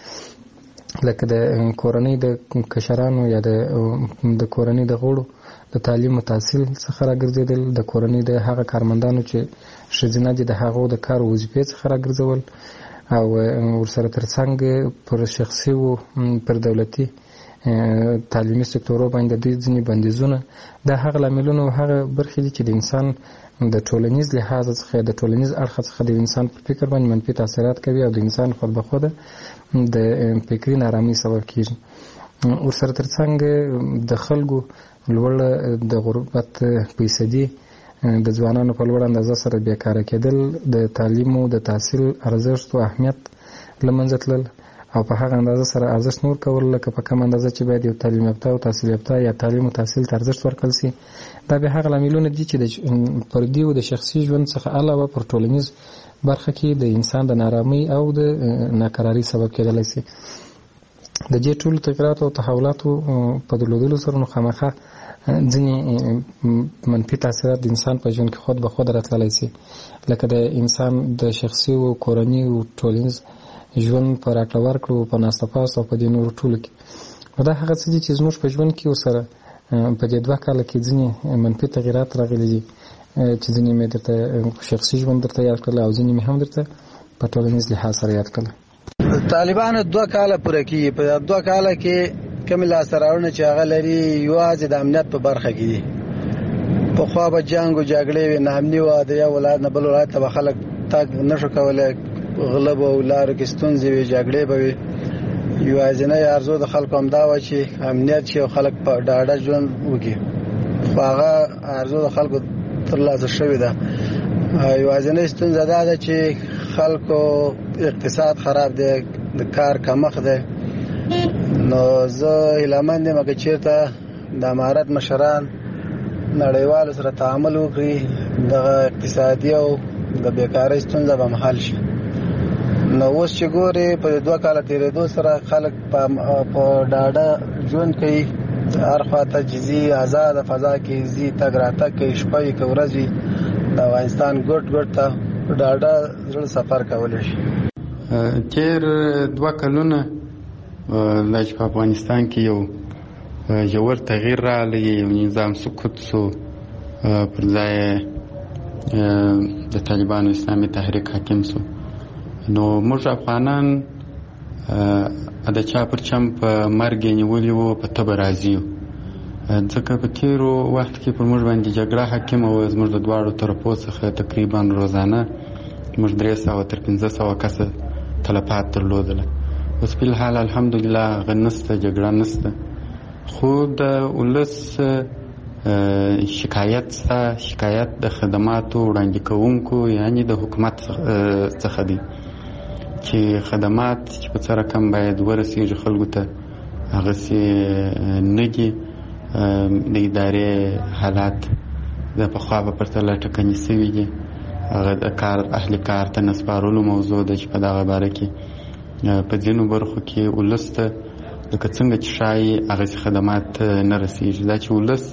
لکه د کورنۍ د کشرانو یا د کورنۍ د غړو د تعلیم او تحصیل څخه راګرځېدل، د کورنۍ د هغه کارمندانو چې ښځینه دي د هغو د کار وظیفې څخه راګرځول، او ورسره تر څنګ پر شخصي او پر دولتي تعلیمي سکتورو باندې د ځینې بندیزونه. دا هغه لاملونه او هغه برخې دي چې د انسان د ټولنیز لحاظ څخه د ټولنیز اړخ څخه د انسان په فکر باندې منفي تاثیرات کوي او د انسان خود به خوده د فکري نارامۍ سبب کېږي. ورسره تر څنګ د خلکو لوړه د غربت فیصدي، د ځوانانو په لوړه اندازه سره بیکاره کېدل، د تعلیم او د تحصیل ارزښت او اهمیت له منځه تلل او په هغه اندازه سره ارزښت نور کول لکه په کم اندازه چې باید یو تعلیم یافته او تحصیل یافته یا تعلیم او تحصیل ته ارزښت ورکړل شي. دا به هغه لاملونه دي چې د فردي او د شخصي ژوند څخه علاوه پر ټولنیز برخه کې د انسان د نارامۍ او د ناقرارۍ سبب کېدلی شي. د دې ټولو تغیراتو او تحولاتو په درلودلو سره نو خامخا ځینې منفي تاثیرات د انسان په ژوند کې خود به خود راتللی شي، لکه د انسان د شخصي او کورني او ټولنیز ژوند په راکړه ورکړو، په ناسته پاسته او په دې نورو ټولو کې. دا هغه څه دي چې زموږ په ژوند کې ورسره په دې دوه کاله کې ځینې منفي تغیرات راغلي دي چې ځینې مې درته شخصي ژوند درته یاد کړل او ځینې مې هم درته په ټولنیز لحاظ سره یاد کړل. طالبانو دوه کاله پوره کېږي. په دوه کاله کې کومې لاسته راوړنې چې هغه لري یوازې د امنیت په برخه کې دي. پخوا به جنګ او جګړې وې، ناامني وه، د یو ولایت نه بل ولایت ته به خلک تګ نه شو کولی، غله به او لارو کې ستونزې وې، جګړې به وې. یوازینۍ ارزو د خلکو همدا وه چې امنیت شي او خلک په ډاډه ژوند وکړي، خو هغه ارزو د خلکو ترلاسه شوې ده. یوازینۍ ستونزه دا ده چې خلکو اقتصاد خراب دی، د کار کمښت دی. نو زه هیلهمند یم که چېرته د امارت مشران نړیوالو سره تعامل وکړي، دغه اقتصادي او د بیکارۍ ستونزه به حل شي. نو اوس چې ګورې په دوه کاله تېرېدو سره خلک په ډاډه ژوند کوي، هر خوا ته چې ځي ازاده فضا کې ځي، تګ راتګ کوي، شپه وي که ورځ وي، د افغانستان ګوټ ګوټ ته په ډاډه زړه سفر کولی شي. تېر دوه کلونه دا چې په افغانستان کې یو ژور تغییر راغلی، یو نظام سقوط سو، پر ځای د طالبانو اسلامي تحریک حاکم سو. نو موږ افغانان د چا پر چم په مرګ یې نیولي وو، په تبه راضي یو، ځکه په تېرو وخت کې پر موږ باندې جګړه حاکمه وه. زموږ د دواړو طرفو څخه تقریبا روزانه موږ درې سوه تر پنځه سوه کسه تلفات درلودله. اوس فی الحال الحمدلله هغه نسته، جګړه نسته، خو د ولس شکایت سته. شکایت د خدماتو وړاندې کوونکو یعنې د حکومت څخه دی چې خدمات چې په څه رقم باید ورسېږي خلکو ته هغسې نه دي. د ادارې حالات د پخوا په پرتله ټکني سوي دي. هغه د کار اهل کار ته نه سپارلو موضوع ده چې په دغه باره کې په ځینو برخو کې ولس ته لکه څنګه چې ښایي هغسې خدمات نه رسېږي. دا چې ولس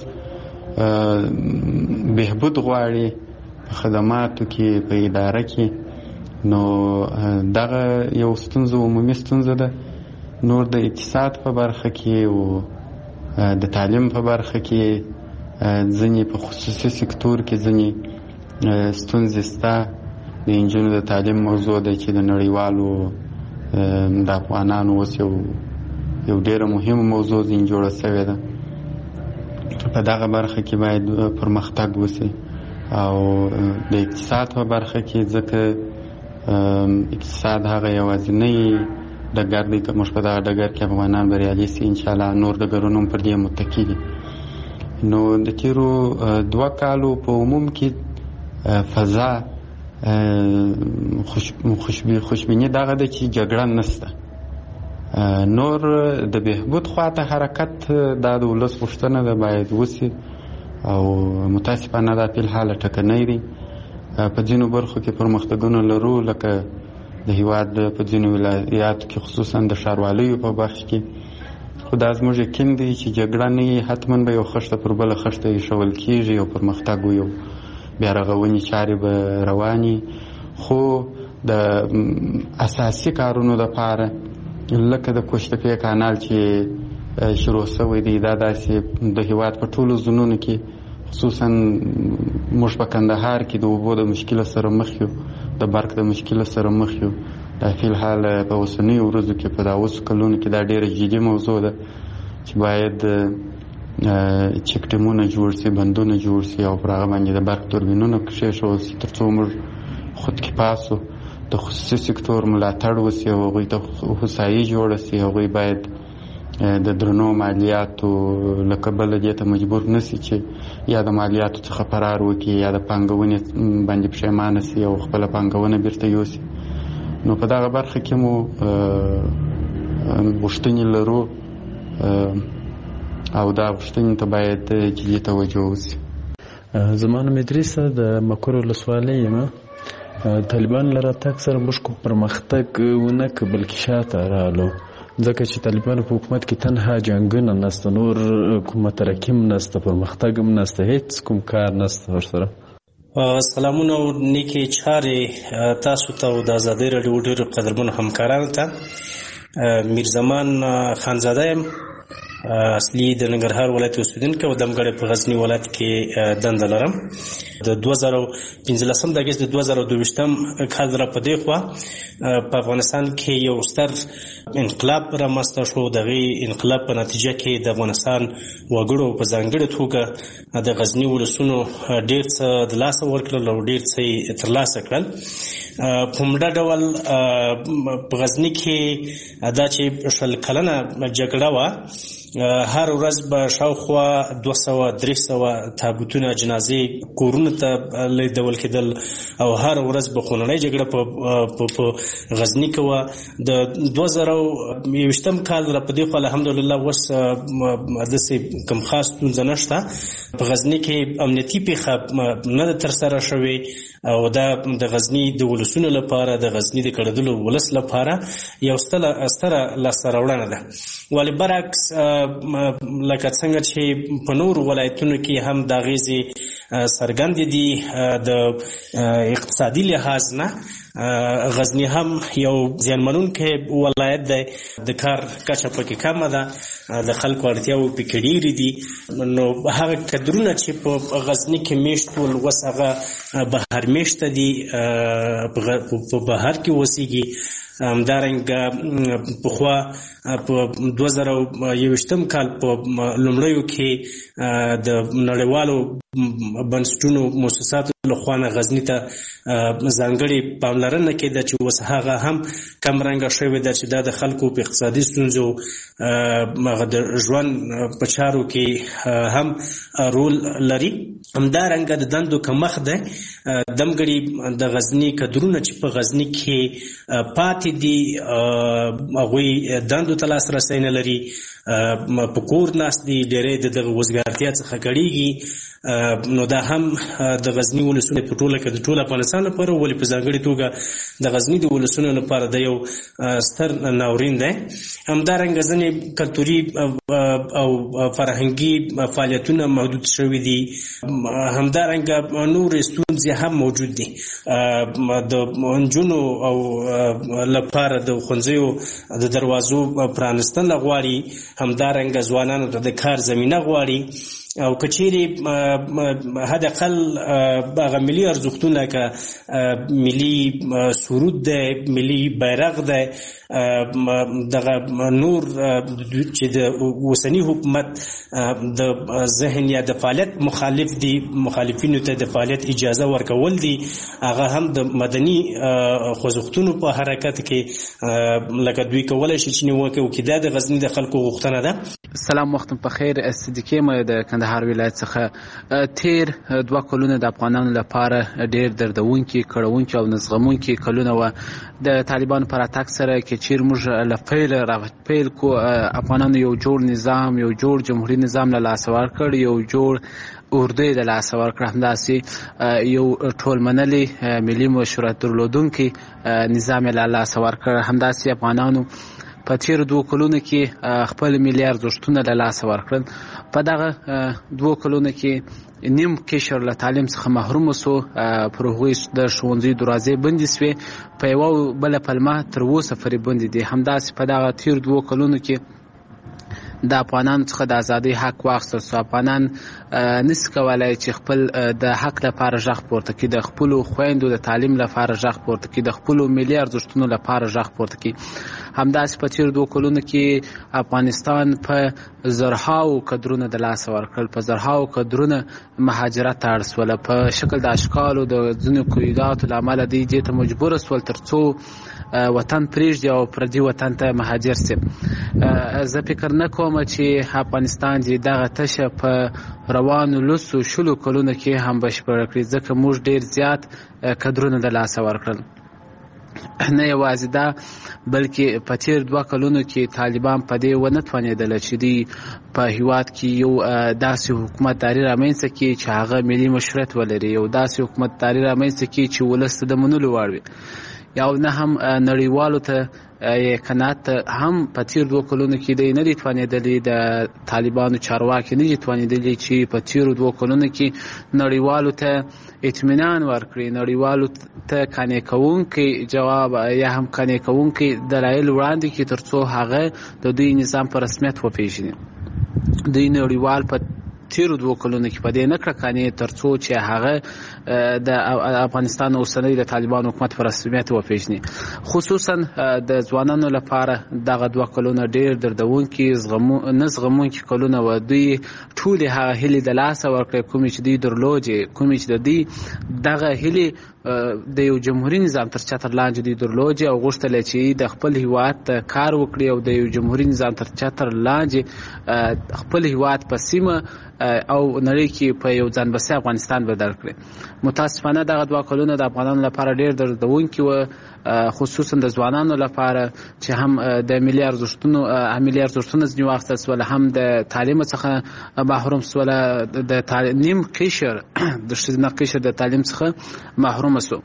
بهبود غواړي په خدماتو کې، په اداره کې، نو دغه یو ستونزه، عمومي ستونزه ده. نور د اقتصاد په برخه کې او د تعلیم په برخه کې ځینې په خصوصي سکتور کې ځینې ستونزې سته. د نجونو د تعلیم موضوع ده چې د نړیوالو د افغانانو اوس یو یو ډېره مهمه موضوع ځینې جوړه سوې ده. په دغه برخه کې باید پرمختګ وشي. او د اقتصاد په برخه کې ځکه اقتصاد هغه یوازینی ډګر دی که موږ په دغه ډګر کې افغانان بریالي سي انشاءالله، نور ډګرونه هم پر دې متکي دي. نو د تېرو دوه کالو په عموم کې فضا خوشبیني دغه ده چې جګړه نسته. نور د بهبود خواته حرکت دا د ولس غوښتنه ده، باید وسي، او متاسفانه دا فی الحال ټکنی دی. په ځینو برخو کې پرمختګونه لرو، لکه د هېواد په ځینو ولایاتو کې خصوصا د ښاروالیو په بخش کې. خو دا زموږ یقین دی چې جګړه نه وي، حتما به یو خښته پر بله خښته ایښول کېږي، یو پرمختګ و، یو بیا رغونې چارې به روانې. خو د اساسي کارونو دپاره لکه د کوشتپې کانال چې شروع شوی دی، دا داسې د هېواد په ټولو زونونو کې، خصوصا موږ په کندهار کې د اوبو د مشکله سره مخ یو، د برق د مشکله سره مخ یو. دا فی الحال په اوسنیو ورځو کې په دا اوسو کلونو کې دا ډېره جدي موضوع ده چې باید چک ډیمونه جوړ شي، بندونه جوړ شي، او پر هغه باندې د برق توربینونه کښېښول شي، تر څو موږ خودکفا سو. د خصوصي سکتور ملاتړ وشي او هغوی ته هوسایي جوړه شي. هغوی باید د درنو مالیاتو له کبله دې ته مجبور نه شي چې یا د مالیاتو څخه فرار وکړي یا د پانګونې باندې پښیمانه شي او خپله پانګونه بیرته یوسي. نو په دغه برخه کې مو غوښتنې لرو او دا غوښتنې ته باید جدي توجه وشي. زما نوم ادریس ده، د مکور ولسوالۍ یم. طالبان له راتګ سره موږ کوم پرمختګ ونه که بلکې شاته رالو، ځکه چې طالبانو په حکومت کې تنها جنګونه نسته، نور کوم مترکم نسته، پرمختګ هم نسته، هیڅ کوم کار نسته ورسره. سلامونه او نیکې چارې تاسو ته او د ازادۍ راډیو ډېرو قدرمنو همکارانو ته. میرزمان خانزاده یم، اصلي د ننګرهار ولایت اوسېدونکی او دمګړی په غزني ولایت کې دنده لرم. د دوه زره پنځلسم د اګست د دوه زره دوه ویشتم کال را په دې خوا په افغانستان کې یو ستر انقلاب رامنځته شو. د هغې انقلاب په نتیجه کې د افغانستان وګړو په ځانګړې توګه د غزني ولسونو ډېر څه د لاسه ورکړل او ډېر څه یې ترلاسه کړل. په همدا ډول په غزني کې دا چې شل کلنه جګړه وه، هر ورځ به شاوخوا دوه سوه درې سوه تابوتونه جنازې کورونو ته لیږدول کېدل او هر ورځ به خونړۍ جګړه په غزني کې وه. د دوه زره یوویشتم کال را په دې خوا الحمدلله اوس داسې کوم خاص ستونزه نشته. په غزني کې امنیتي پیښه نه ده ترسره شوې او دا د غزني د ولسونو لپاره، د غزني د کړدلو ولس لپاره یو ستره لاسته راوړنه ده. ولې برعکس لکه څنګه چې په نورو ولایتونو کې هم د اغیزې څرګندې دي د اقتصادي لحاظ نه. غزنی هم یو زیانمنونکی ولایت دی، د کار کچه پکې کمه ده، د خلکو اړتیاوې پکې ډېرې دي. نو هغه کدرونه چې په غزني کې میشت ول اوس هغه بهر میشته دي، په بهر کې اوسېږي. همدارنګه پخوا په دوه زره یوویشتم کال په لومړیو کې د نړیوالو بنسټونو مؤسساتو لخوا نه غزني ته ځانګړې پاملرنه کېده چې اوس هغه هم کم رنګه شوې ده چې دا د خلکو په اقتصادي ستونزو د ژوند په چارو کې هم رول لري. همدارنګه د دندو کمښت دی. دمګړي د غزني کدرونه چې په غزني کې پاتې دي هغوی دندو ته لاسرسی نه لري، په کور ناست دي، ډېری د دغه وزګارتیا څخه کړېږي. نو دا هم د غزني ولسونو په ټوله کې د ټول افغانستان لپاره ولې په ځانګړې توګه د غزني د ولسونو لپاره د یو ستر ناورین دی. همدارنګه ځینې کلتوري او فرهنګي فعالیتونه محدود شوي دي. همدارنګه نورې ستونزې هم موجود دي. د نجونو او لپاره د ښوونځیو د دروازو پرانستنه غواړي، همدارنګه ځوانانو ته د کار زمینه غواړي. او کچېرې حد اقل هغه ملي ارزښتونه که ملي سرود دی، ملي بیرغ دی، دغه نور چې د اوسني حکومت د ذهن یا د فعالیت مخالف دي، مخالفینو ته د فعالیت اجازه ورکول دي، هغه هم د مدني خوځښتونو په حرکت کې لکه دوی کولی شي چې نیوکه وکړي. دا د غزني د خلکو غوښتنه ده. سلام، وختم په خیر. صدیقې مې د کندهار ولایت څخه تیر دوه کلونه د افغانانو لپاره ډېر دردونکي، کړونکي او نزغمونکي کلونه وه. د طالبانو پر اتاک سره کې چیر موږ له پیله را پیل کو افغانانو یو جوړ نظام، یو جوړ جمهوریت نظام له لاسه ورکړ، یو جوړ اردو یې د لاسه ورکړه. همداسې یو ټول منلي ملي مشروعیت درلودونکی نظام یې له لاسه ورکړ. همداسې افغانانو په تیرو دوه کلونو کې خپل ملي ارزښتونه له لاسه ورکړل. په دغه دوه کلونو کې نیم قشر له تعلیم څخه محروم سو، پر هغوی د ښوونځیو دروازې بندې سوې، په یوه بله پلمه تر اوسه پورې بندې دي. همداسې په دغه تیرو دوه کلونو کې د افغانانو څخه د ازادۍ حق واخیستل سو. افغانان نشي کولی چې خپل د حق لپاره غږ پورته کړي، د خپلو خویندو د تعلیم لپاره غږ پورته کړي، د خپلو ملي ارزښتونو لپاره غږ پورته کړي. همداسې په تېرو دوه کلونو کې افغانستان په زرهاو کدرونه د لاسه ورکړل، په زرهاو کدرونه مهاجرت ته اړ سول، په شکل د اشکالو د ځینو قیوداتو له امله دوی دې ته مجبوره سول تر څو وطن پرېږدي او پردي وطن ته مهاجر سي. زه فکر نه کوم چې افغانستان دې دغه تشه په روانو لسو شلو کلونو کې هم بشپړه کړي، ځکه موږ ډېر زیات کدرونه د لاسه ورکړل. نه یوازې دا بلکې په تیر دوه کلونو کې طالبان په دې ونه توانېدله چې دوی په هیواد کې یو داسې حکومتداري رامنځته کړي چې هغه ملي مشروعیت ولري، یو داسې حکومتداري رامنځته کړي چې ولس ته د منلو وړ وي، یا نه هم نړیوالو ته قناعت هم په تیر دوه کلونو کې دی نه دي توانېدلي. د طالبانو چارواکي نه دي توانېدلي چې په تیرو دوه کلونو کې نړیوالو ته اطمینان ورکړي، نړیوالو ته قانع کوونکی جواب یا هم قانع کوونکی دلایل وړاندې کړي تر څو هغه د دوی نظام په رسمیت وپېژني. دوی نړیوال په تیرو دوه کلونو کې په دې نه کړه قانع تر څو چې هغه د افغانستان اوسنی د طالبانو حکومت په رسمیت وپېژني. خصوصا د ځوانانو لپاره دغه دوه کلونه ډېر دردونکي نه زغمونکي کلونه وه. دوی ټولې هغه هیلې د لاسه ورکړې کومې چې دوی درلودې، کومې چې د دوی دغه هیلې د یو جمهوري نظام تر چتر لاندې دوی درلودې او غوښتل چې د خپل هیواد ته کار وکړي او د یو جمهوري نظام تر چتر لاندې خپل هیواد په سیمه او نړۍ کې په یو ځان بسیا افغانستان بدل کړي. متاسفانه دغه دوه کلونه د افغانانو لپاره ډېر دردونکي وه، خصوصا د ځوانانو لپاره چې هم د ملي ارزښتونو ملي ارزښتونه ځینې واخیستل سول، هم د تعلیم څخه محروم سول، د نیم قشر د ښځینه قشر د تعلیم څخه محروم سو.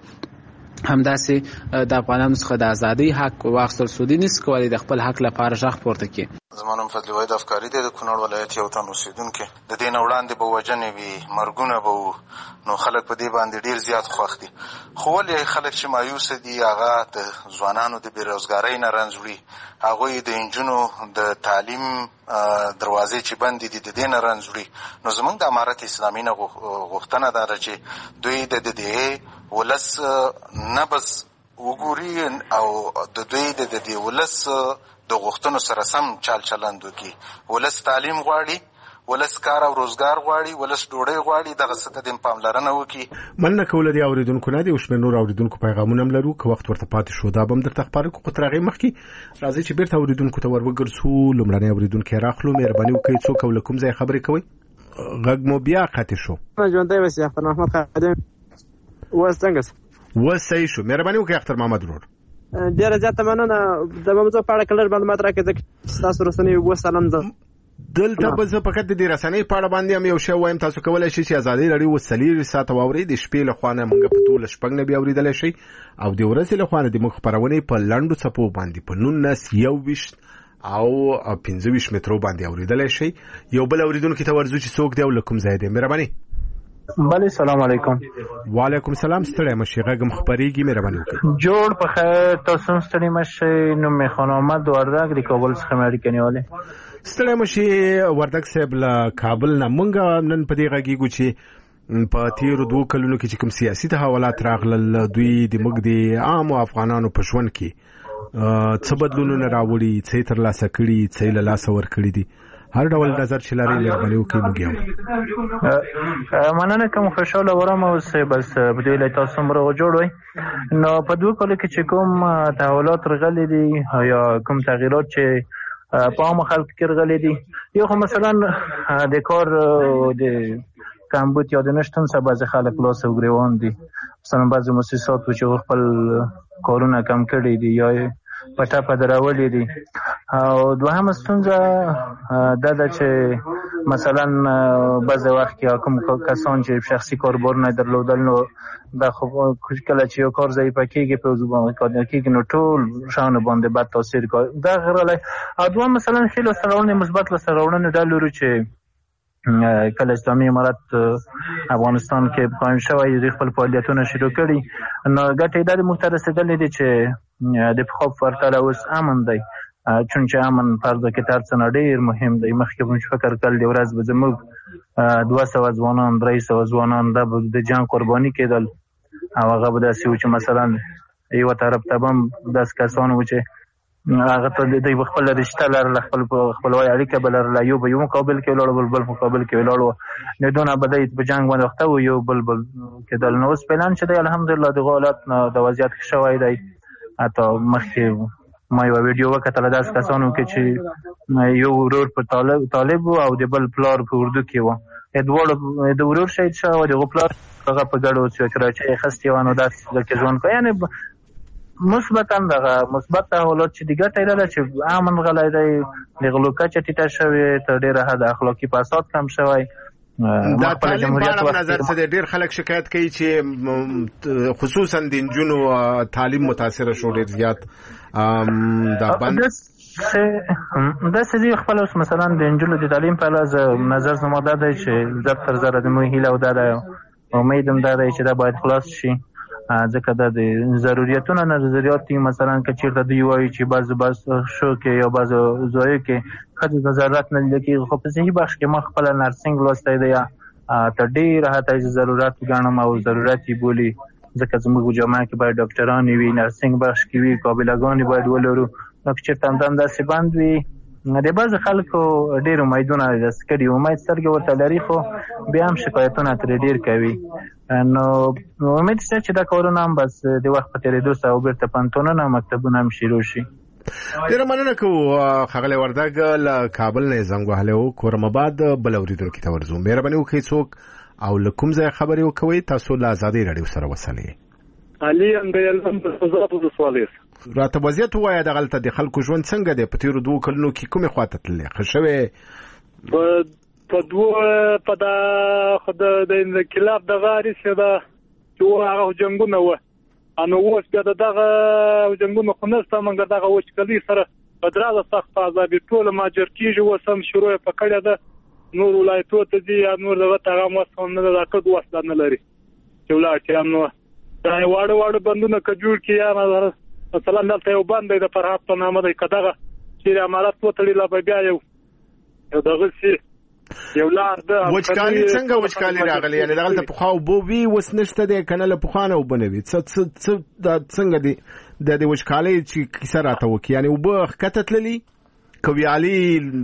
همداسې د افغانانو څخه د ازادۍ حق واخیستل سو. دوی نشي کولی د خپل حق لپاره غږ پورته کړي. زما نوم فضلي وحید افکاري دی، د کونړ ولایت یو تن اوسېدونکی. د دې نه وړاندې به وژنې وي، مرګونه به وو، نو خلک په دې باندې ډېر زیات خوښ دي. خو ولې خلک چې مایوسه دي هغه د ځوانانو د بېروزګارۍ نه رنځ وړي، هغوی د نجونو د تعلیم دروازې چې بندې دي د دې نه رنځ وړي. نو زموږ د امارت اسلامي نه غوښتنه دا ده چې دوی د دې ولس نبض وګوري او د دوی د دې ولس د غوښتنو سره سم چال چلند وکړي. ولس تعلیم غواړي، ولس کار او روزګار غواړي، ولس ډوډۍ غواړي، دغه څه ته د پاملرنه وکړي. مننه کوله د اوریدونکو نه د شمېر نور اوریدونکو پیغامونه هم لرو، که وخت ورته پاتې شو دا به هم درته خپاره کړو. خو تر هغې مخکې راځئ چې بیرته اوریدونکو ته ور وګرځو. لومړنی اوریدونکی راخلو. مهرباني وکړئ څوک او له کوم ځای خبرې کوئ؟ غږ مو بیا قطع شو. ژوندی اوسئ اختر محمد خادم. اوس څنګه اوس صحیح شو. مهرباني وکړئ اختر محمد ورور. ډېره زیاته مننه. د موضوع په اړه که لږ معلومات راکړئ ځکه ستاسو رسنیو وسلام زه دلته به زه فقط د دې رسنۍ په اړه باندې هم یو شی وایم. تاسو کولی شئ چې ازادي راډیو اوس څلېرویشت ساعته واورئ. د شپې له خوا نه موږ په ټوله شپږ نه بیا اورېدلی شئ، او د ورځې له خوا نه د موږ خپرونې په لنډو څپو باندې په نولس یوویشت او پنځه ویشت مترو باندې اورېدلی شئ. یو بل اورېدونکي ته ورځو چې څوک دی او له کوم ځای دی. مهرباني. بله سلام علیکم. وعلیکم سلام. ستړی مشي، غږ هم خپرېږي. مهرباني وکړئ. جوړ په خیر. تاسو هم ستړي مشئ. نوم مې خان احمد وردګ د کابل څخه مې اړیکه نیولې. ستړی مشي وردګ صاحب له کابل نه. موږ نن په دې غږیږو چې په تیرو دوو کلونو کې چې کوم سیاسي تحولات راغلل دوی د موږ د عامو افغانانو په ژوند کې څه بدلونونه راوړي، څه یې ترلاسه کړي، څه یې له لاسه ورکړي دي. هر ډول نظر چې لري مهرباني وکړئ. موږ یو مننه کوم خوشاله ورم اوسئ. بس په دې لای تاسو هم روغ جوړ وئ. نو په دوه کالو کې چې کوم تحولات راغلي دي یا کوم تغییرات چې په عامو خلکو کې راغلي دي، یو خو مثلا د کار د کمبود یا د نشتون څخه بعضې خلک لاس او ګرېوان دي. مثلا بعضې مؤسساتو چې خپل کارونه کم کړي دي یا په ټپه درولي دي. او دوهمه ستونزه دا ده چې مثلا بعضې وخت کې کوم کسان چې شخصي کاروبارونه درلودل، نو دا خو کله چې یو کار ضعیفه کېږي په عضو باندې کېږي نو ټول شیانو باندې بد تاثیر کوي. دا غیرلی. او دوهم مثلا ښې لاسته راوړنې مثبت لاسته راوړنې دا لرو چې کله اسلامي امارت افغانستان کې قایم شوی د خپل فعالیتونه شروع کړي، نو ګټې دا د موږ ته رسېدلې دي چې د پخوا په پرتله اوس امن دی. چون چې امن فرض کې تر څه نه ډېر مهم دی. مخکې موږ فکر کول د ورځ به زموږ دوه سوه ځوانان درې سوه ځوانان دا به د جنګ قرباني کېدل، او هغه به داسې و چې مثلا یوه طرف ته به هم داسې کسان و چې هغه ته دوی به خپله رشته لرله، خپل خپلوای اړیکه به لرله، یو به یو مقابل کې ولاړ و بل بل مقابل کې ولاړ و، نو دونه به دی په جنګ باندې وخته و یو بل بل کېدل. نو اوس پلان چې دی الحمدلله دغه حالات د وضعیت ښه شوی دی. حتی مخکې ما یوه ویډیو وکتله داسې کسانو کې چې یو ورور په طالب و او د بل پلار په اردو کې و. دواړو د ورور شهید شوی و، د هغه پلار هغه په ګډو کراچۍ یې اخیستې وه. نو داسې کې ژوند کوي. یعنې مثبتا دغه مثبت تحولات چې د ګټه یې ده چې امن غلی دی، د غلو کچه ټیټه شوې، تر ډېره حده اخلاقي فساد کم شوی. دا تعلیم په اړه نظر څه دی؟ ډېر خلک شکایت کوي چې خصوصا د نجونو تعلیم متاثره شو ډېر زیات. دا بند داسې دي خپل اوس مثلا د نجونو د تعلیم په اړه نظر زما دا دی چې زر تر زره د موږ هیله او دا دی امید هم دا دی چې دا باید خلاص شي، ځکه دا د ضرورتونو نه نظریات دي. مثلا که چېرته دوی وایي چې بعضې بخشو کې یا بعضې ځایو کې ښځو ته ضرورت نه لیده کېږي، خو په صحي بخش کې ما خپله نرسنګ لوستی دی، تر ډېره حته یې ضرورت ګڼم او ضرورت یې بولي، ځکه زموږ په جامعه کې باید ډاکټرانې وي، نرسنګ بخش کې وي، قابلهګانې باید ولرو. نو که چېرته همدا داسې بند وي، د بعضې خلکو ډېر امیدونه داسې کړي، امید سترګې ورته لري، خو بیا هم شکایتونه ترې ډېر کوي. نو امید شته چې دا کارونه هم بس د وخت په تېرېدو سره او بېرته پوهنتونونه مکتبونه هم شروع شي. ډېره مننه کوو ښاغلی وردګ له کابل نه یې زنګ وهلی و. کورم آباد بل اورېدونکي ته ورځو. مهرباني وکړئ څوک او له کوم ځای خبرې وکوئ؟ تاسو له ازادۍ راډیو سره وصلې. علي اندیلم د خوزات ولسوالۍ. راته وضعیت ووایه دغلته د خلکو ژوند څنګه دی؟ په تېرو دوو کلونو کې کومې خوا ته تللی؟ ښه شوی؟ په دوه په د انقلاب دغه هرڅه ده چې هغه جنګونه وه، نو اوس بیا د دغه جنګونو خو نشته. موږ دغه وچکالۍ سره په دراځه سخت عذاب ټول ماجر کیږي وسم شروع په کړه ده نور ولایتو ته دي یا نور دغه تاغام وسم نه دا کډ وسل نه لري چې ولایت هم نو دا واړه واړه بندونه کجور کی یا مثلا دلته یو بند د فرحات په نامه د کداغه چې امارات وتړي لا بیا یو یو دغه سي یو لار د وچکالي څنګه وچکالي راغلی یعنی دغه په خو بو وی وس نشته د کنه په خانه وبنوي څه څه د څنګه دی د وچکالي چې کیسه راته وکي یعنی وب خطتللی کویالي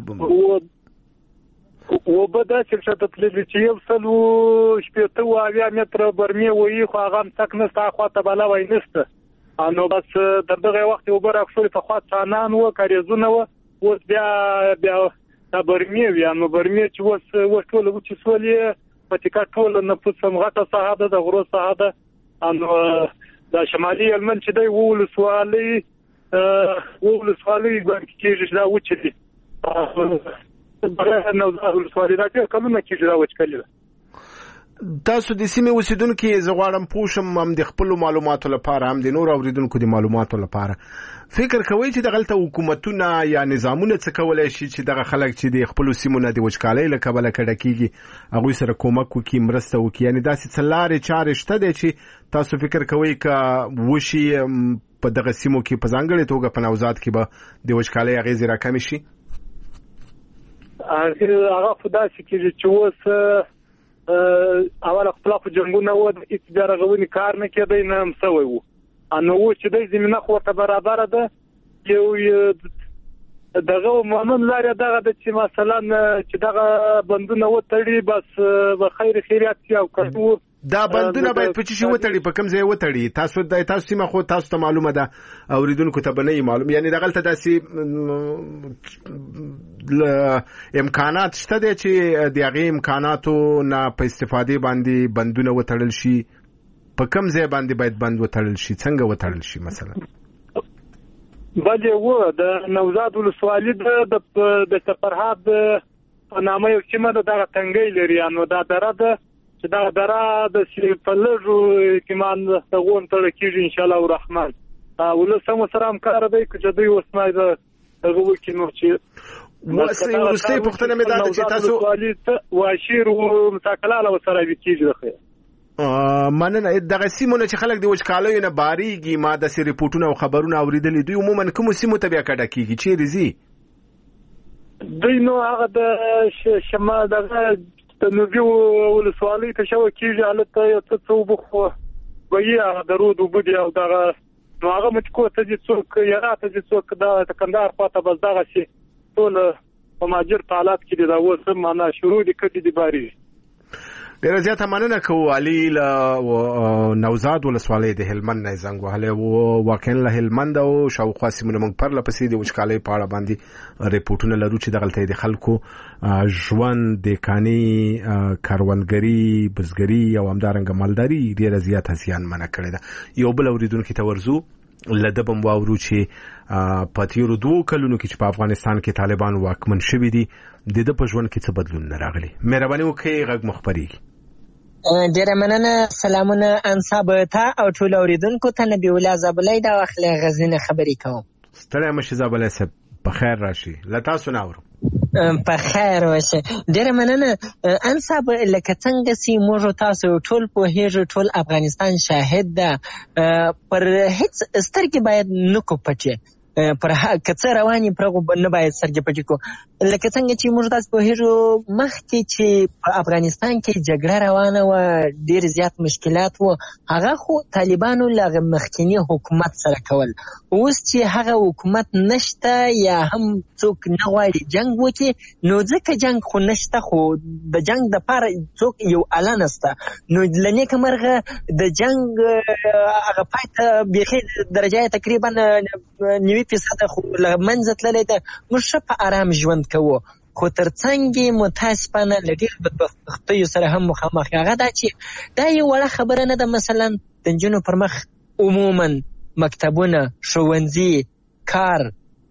و بدا چې څه تللی چې یو سلو شپته و اویا متر برمي وې خو هغه تک نه تا خو ته بلا وای نشته نو بس دغه وخت وبره اکثر په خوا څانان و کاریزونه و اوس بیا بیا دا برمي ویا نو برمي چې وس وټول و چې سولې پټیکا ټول نه پوسم غټه صحابه د غرو صحابه انو د شمالي المن چې دی وول سوالي وول سوالي ګرځي دا و چې بغیر نو زاهل سوالي راځي کومه کې دا وچکلي تاسو د سیمې اوسیدونکو زغواړم پوښم هم د خپل معلوماتو لپاره هم د نور اوریدونکو د معلوماتو لپاره فکر کوي چې دغه حکومتونه یا نظامونه څه کولای شي چې دغه خلک چې د خپل سیمونو د وچکالۍ له کبله کډه کیږي هغه سره کومک وکړي مرسته وکړي یعنی داسې څلارې چارې شته دي چې تاسو فکر کوي ک وشي په دغه سیمو کې په ځانګړي توګه په نوزاد کې به د وچکالۍ اغیز راکم شي هغه فداسي کې چې وس اول خپل په جنگونه و د اتجار غوونی کار نه کېدای نه هم سوی وو انو چې د زمينه خو ته برابر ده یو دغه مؤمن لري دغه د چې مثلا چې دغه بندونه و تړي بس به خیر خیرات او کړو دا بندونه باید په چی وتړي په کوم ځای وتړي تاسو د تاسو سیمه خو تاسو ته معلومه ده اوریدونکو ته بنئ معلوم یعنی دغه ته داسي امکانات شته دي چې دغه امکاناتو نه په استفادې باندې بندونه وتړل شي په کوم ځای باندې باید بند وتړل شي څنګه وتړل شي مثلا بلې و د نوزاد ولسوالي د د سفرحات په نامه یو سیمه دغه تنګي لري نو دا دره ده چې دا دره د سیپلجو کمان دغون تر کېږي ان شاء الله الرحمن ولسمو سره هم کار دی چې دوی وسمای د دغه وکي نو چې وسې ورسته پختنه مې دا چې تاسو واشیر او مساکلاله وسره کېږي مننه دغه سیمونه چې خلک د وچکالۍ نه باریږي ما د سری ریپورتونو او خبرونو اوریدلې دوی عموما کوم سیمو ته بیا کډه کیږي چې رزي دوی نو هغه د شمال دغه د نوګي ولسوالۍ ته شو کیږي حالت یو څه څو بخو ویا درود وبدي او دغه نو هغه مچکو ته چې څوک یاره ته چې څوک دا کندهار خواته بس دغه شي ټول په ماجر حالات کې دا وسه معنا شروع دي کټي دي باري ډیر زیاته مننه کوو علي له نوزاد ولسوالۍ د هلمند نه زنګ وهله او واقعا له هلمند او شاوخوا سیمونه موږ پر لپسې د وچکالۍ په اړه باندې ریپورتونه لرو چې دغلته د خلکو ژوند د کاني کاروانګري بزګري او همدارنګه مالداري ډیر زیات زیان منع کړی ده یو بل اوریدونکو ته ورزو لدبم واورو چې په تیرو دوه کلونو کې چې په افغانستان کې طالبان واکمن شوي دي د د په ژوند کې څه بدلون نه راغلي مهرباني وکړئ غږ مخبري ډیره مننه سلامونه انصاب ته او ټول اوریدونکو ته نبی الله زابلای دا واخله غزنه خبري کوم ستړی مشه زابلای صاحب په خیر راشي لتا سناورو په خیر وشه ډیره مننه انصاب لکه څنګه سي موږ تاسو ټول په هیڅ ټول افغانستان شاهد ده پر هیڅ سترګې باید نکو پټه پر کڅ رواني پرغو نه باید سرګې پټې کو لکه څنګه چې موږ تاسو په هیڅ مخکې چې په افغانستان کې جګړه روانه و ډیر زیات مشکلات وو هغه خو طالبانو لغه مخکنی حکومت سره کول اوس چې هغه حکومت نشته یا هم څوک نه غواړي جنگ وکړي نو ځکه جنگ خو نشته خو د جنگ د پاره څوک یو اعلان است نو لنیک مرغه د جنگ هغه پاتې به درجه تقریبا نیوي فیصد خو لمنځ تللی ده موږ په آرام ژوند کوو خو ترڅنګ متاسفانه لډیر بدبختیو سره هم مخامخ هغه دا چې دا یو وړه خبره نه ده مثلا د نجونو پر مخ عموما مکتبونه ښوونځي کار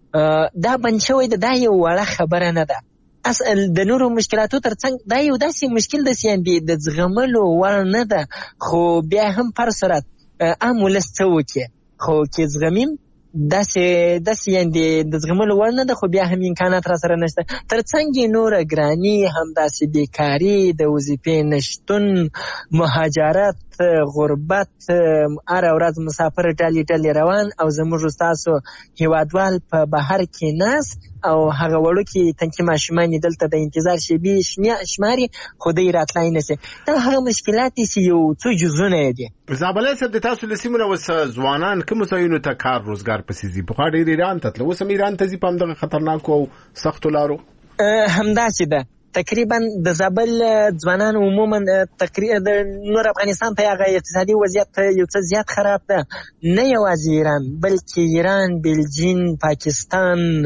دا بند شوی ده دا یو وړه خبره نه ده اصل د نورو مشکلاتو ترڅنګ دا یو داسې مشکل ده چې د زغملو وړ نه ده خو بیا هم پر سرت عام ولس څه وکړي خو کې زغمیم داسې داسې یعنې د زغملو وړ نه ده، خو بیا هم امکانات را سره نشته. ترڅنګ یې نوره ګراني، همداسې بیکاري، د وظیفې نشتون، مهاجرت، غربت، هره ورځ مسافر ډلې ډلې روان او زموږ ستاسو هیوادوال په بهر کې ناست او هغه وړوکي تنکي ماشومان یې دلته د انتظار شیبې شماري، خو دی راتلی نه شي. دا هغه مشکلات دي چې یو څو جزونه یې دي. زابلي صاحب، د تاسو له سیمو نه اوس ځوانان کومو ځایونو ته کار روزګار پسې ځي؟ پخوا ډېر ایران ته تلل، اوس هم ایران ته ځي په همدغه خطرناکو او سختو لارو. همداسې ده. تقریبا د زابل ځوانان عموما تقریبا د نور افغانستان په هغه اقتصادي وضعیت یو څه زیات خراب ده. نه یوازې ایران بلکې ایران، بلجین، پاکستان،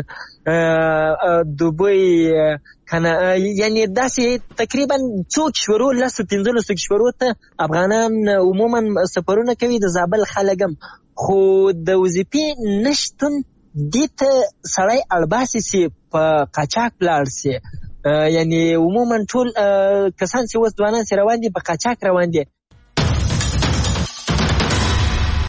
دوبۍ، کنه، یعنی داسې تقریبا څو کشورو، لسو پنځلسو کشورو ته افغانان عموما سفرونه کوي، د زابل خلک هم. خو د وظیفې نشتون دې ته سړی اړباسي چې په قاچاق لاړ شي. یعنی عموما ټول کسان چې اوس ځوانان چې روان دي په قاچاق روان دي،